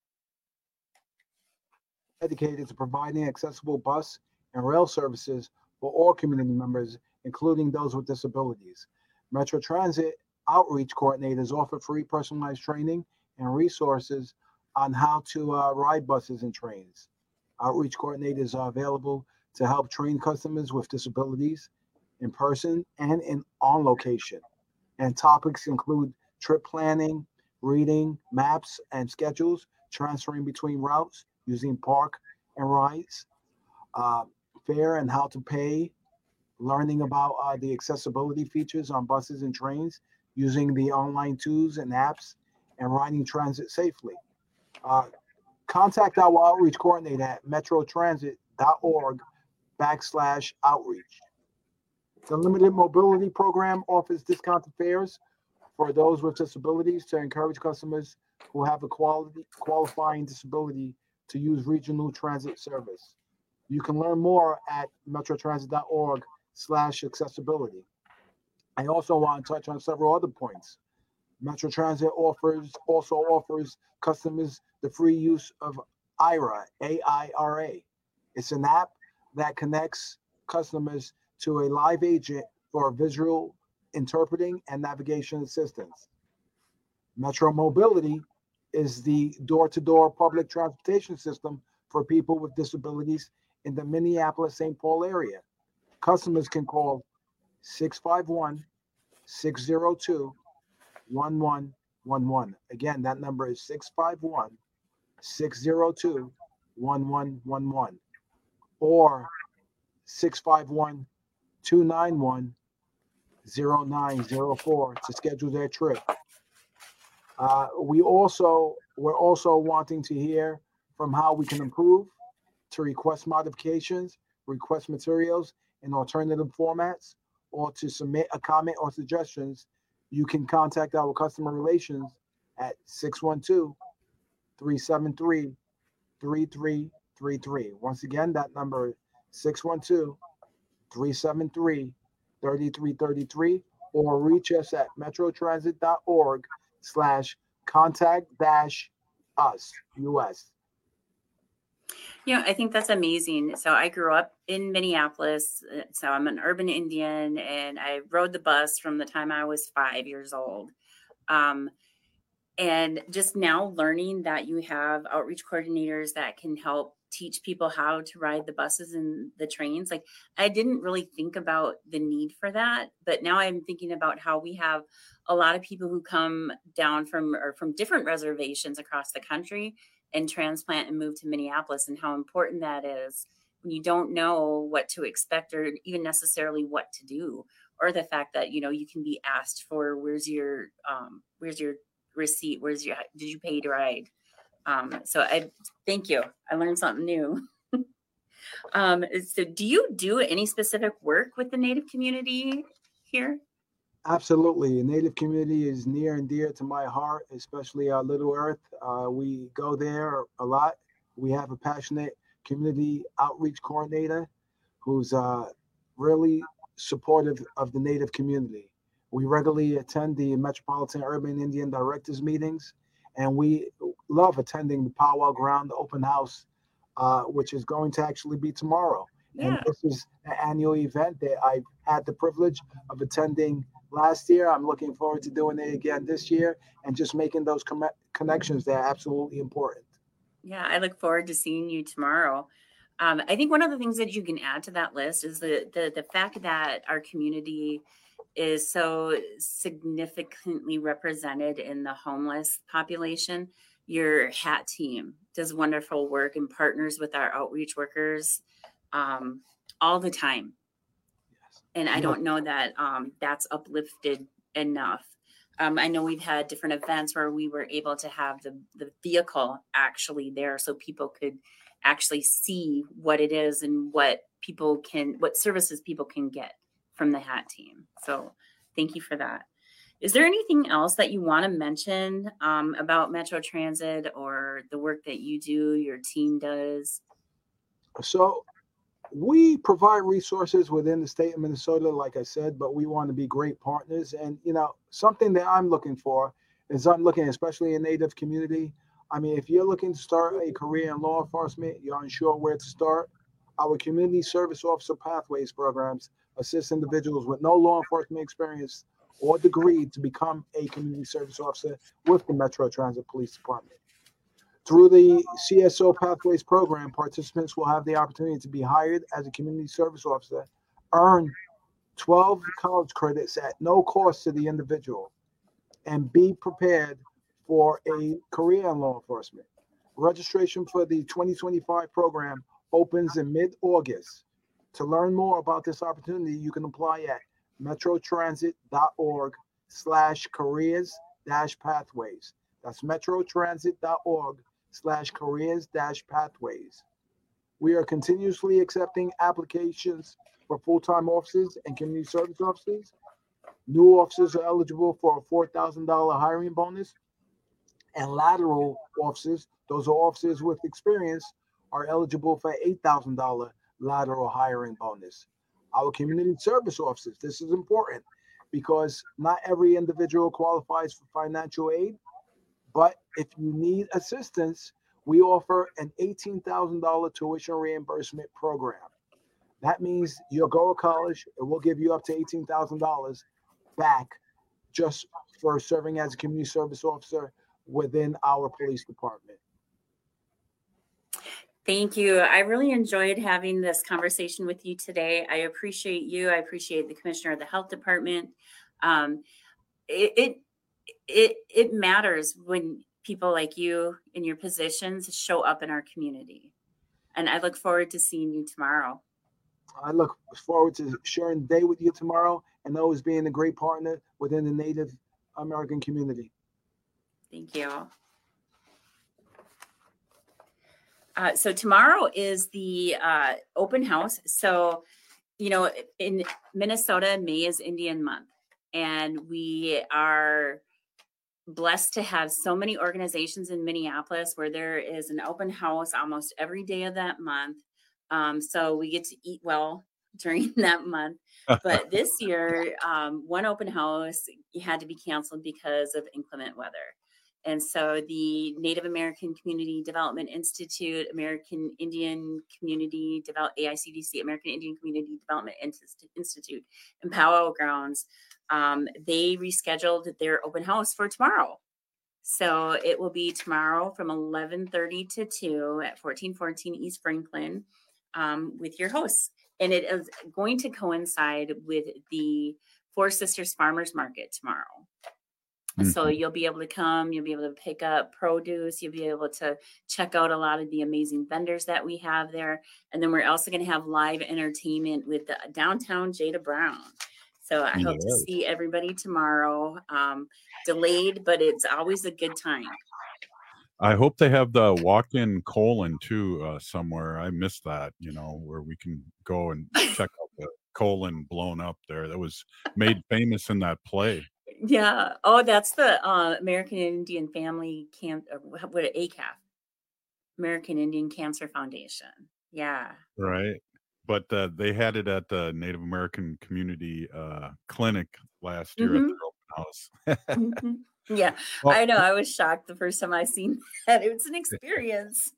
Speaker 3: Dedicated to providing accessible bus and rail services for all community members, including those with disabilities. Metro Transit outreach coordinators offer free personalized training and resources on how to uh, ride buses and trains. Outreach coordinators are available to help train customers with disabilities in person and in on location. And topics include trip planning, reading maps and schedules, transferring between routes, using park and rides, uh, fare and how to pay, learning about uh, the accessibility features on buses and trains, using the online tools and apps, and riding transit safely. Uh, contact our outreach coordinator at metrotransit.org backslash outreach. The Limited Mobility Program offers discounted fares for those with disabilities to encourage customers who have a quality qualifying disability to use regional transit service. You can learn more at metrotransit.org slash accessibility. I also want to touch on several other points. Metro Transit offers also offers customers the free use of I R A, A I R A. It's an app that connects customers to a live agent for visual interpreting and navigation assistance. Metro Mobility is the door-to-door public transportation system for people with disabilities in the Minneapolis-Saint Paul area. Customers can call six five one, six zero two, one one one one. Again, that number is six five one, six zero two, one one one one or six five one, two nine one, zero nine zero four to schedule their trip. Uh, we also, we're also wanting to hear from how we can improve, to request modifications, request materials in alternative formats, or to submit a comment or suggestions. You can contact our customer relations at six one two, three seven three, three three three three. Once again, that number is six one two, three seven three, three three three three, or reach us at metrotransit.org slash contact dash us us.
Speaker 22: Yeah, I think that's amazing. So I grew up in Minneapolis. So I'm an urban Indian, and I rode the bus from the time I was five years old. Um, and just now learning that you have outreach coordinators that can help teach people how to ride the buses and the trains. Like, I didn't really think about the need for that, but now I'm thinking about how we have a lot of people who come down from or from different reservations across the country and transplant and move to Minneapolis, and how important that is when you don't know what to expect or even necessarily what to do, or the fact that, you know, you can be asked for, where's your, um, where's your receipt? Where's your, did you pay to ride? Um, so I thank you. I learned something new. um, so do you do any specific work with the Native community here?
Speaker 3: Absolutely. The Native community is near and dear to my heart, especially uh, Little Earth. Uh, we go there a lot. We have a passionate community outreach coordinator who's uh, really supportive of the Native community. We regularly attend the Metropolitan Urban Indian Directors meetings, and we love attending the Powwow Ground Open House, uh, which is going to actually be tomorrow. Yeah. And this is an annual event that I've had the privilege of attending last year. I'm looking forward to doing it again this year, and just making those com- connections that are absolutely important.
Speaker 22: Yeah, I look forward to seeing you tomorrow. Um, I think one of the things that you can add to that list is the, the the fact that our community is so significantly represented in the homeless population. Your H A T team does wonderful work and partners with our outreach workers um, all the time. And I don't know that um, that's uplifted enough. Um, I know we've had different events where we were able to have the, the vehicle actually there so people could actually see what it is and what people can, what services people can get from the H A T team. So thank you for that. Is there anything else that you want to mention um, about Metro Transit or the work that you do, your team does?
Speaker 3: So we provide resources within the state of Minnesota, like I said, but we want to be great partners. And, you know, something that I'm looking for is I'm looking, especially in Native community. I mean, if you're looking to start a career in law enforcement, you're unsure where to start, our Community Service Officer Pathways programs assist individuals with no law enforcement experience or degree to become a community service officer with the Metro Transit Police Department. Through the C S O Pathways program, participants will have the opportunity to be hired as a community service officer, earn twelve college credits at no cost to the individual, and be prepared for a career in law enforcement. Registration for the twenty twenty-five program opens in mid-August. To learn more about this opportunity, you can apply at metrotransit.org slash careers dash pathways. That's metrotransit.org slash careers dash pathways. We are continuously accepting applications for full-time officers and community service officers. New officers are eligible for a four thousand dollars hiring bonus, and lateral officers, those are officers with experience, are eligible for eight thousand dollars lateral hiring bonus. Our community service officers, this is important because not every individual qualifies for financial aid, but if you need assistance, we offer an eighteen thousand dollars tuition reimbursement program. That means you'll go to college and we'll give you up to eighteen thousand dollars back just for serving as a community service officer within our police department.
Speaker 22: Thank you. I really enjoyed having this conversation with you today. I appreciate you. I appreciate the Commissioner of the Health Department. Um, it, it it it matters when people like you in your positions show up in our community. And I look forward to seeing you tomorrow.
Speaker 3: I look forward to sharing the day with you tomorrow and always being a great partner within the Native American community.
Speaker 22: Thank you. Uh, so tomorrow is the uh, open house. So, you know, in Minnesota, May is Indian Month, and we are blessed to have so many organizations in Minneapolis where there is an open house almost every day of that month. Um, so we get to eat well during that month. But this year, um, one open house had to be canceled because of inclement weather. And so the Native American Community Development Institute, American Indian Community Develop, A I C D C, American Indian Community Development Institute, and Powwow Grounds, um, they rescheduled their open house for tomorrow. So it will be tomorrow from eleven thirty to two at fourteen fourteen East Franklin um, with your hosts. And it is going to coincide with the Four Sisters Farmers Market tomorrow. Mm-hmm. So you'll be able to come, you'll be able to pick up produce, you'll be able to check out a lot of the amazing vendors that we have there. And then we're also going to have live entertainment with the downtown Jada Brown. So I yeah. hope to see everybody tomorrow. Um, delayed, but it's always a good time.
Speaker 20: I hope they have the walk-in colon too uh, somewhere. I missed that, you know, where we can go and check out the colon blown up there. That was made famous in that play.
Speaker 22: Yeah. Oh, that's the uh, American Indian Family Camp. What A C A F, American Indian Cancer Foundation. Yeah.
Speaker 20: Right. But uh, they had it at the Native American Community uh, Clinic last year mm-hmm. at their open house.
Speaker 22: mm-hmm. Yeah, well, I know. I was shocked the first time I seen that. It was an experience.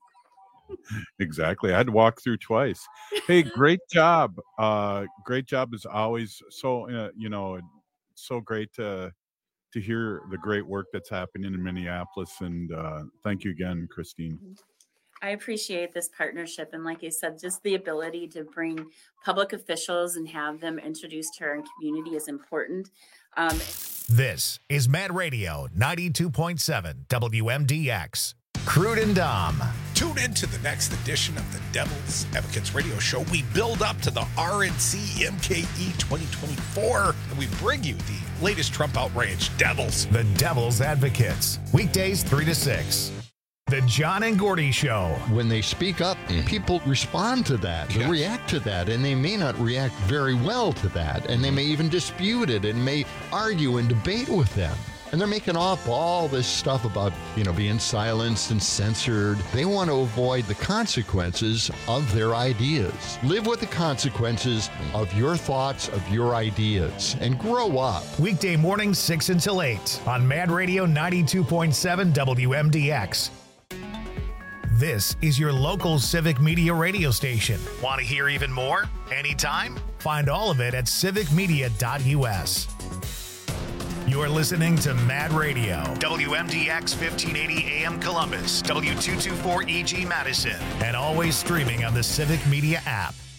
Speaker 20: Exactly. I had to walk through twice. Hey, great job. Uh, great job as always. So, uh, you know, so great to to hear the great work that's happening in Minneapolis, and uh, thank you again, Christine.
Speaker 22: I appreciate this partnership, and like I said, just the ability to bring public officials and have them introduced to our community is important. Um,
Speaker 1: this is Mad Radio ninety-two point seven W M D X. Crude and Dom.
Speaker 14: Tune in to the next edition of the Devil's Advocates Radio Show. We build up to the R N C M K E twenty twenty-four, and we bring you the latest Trump outrage, Devils.
Speaker 1: The Devil's Advocates, weekdays three to six. The John and Gordy Show.
Speaker 15: When they speak up, mm. people respond to that. They yes. react to that, and they may not react very well to that, and they may even dispute it and may argue and debate with them. And they're making up all this stuff about, you know, being silenced and censored. They want to avoid the consequences of their ideas. Live with the consequences of your thoughts, of your ideas, and grow up.
Speaker 1: Weekday mornings, six until eight on Mad Radio ninety-two point seven W M D X. This is your local civic media radio station. Want to hear even more? Anytime? Find all of it at civic media dot U S. You're listening to Mad Radio, W M D X fifteen eighty A M Columbus, W two twenty-four E G Madison, and always streaming on the Civic Media app.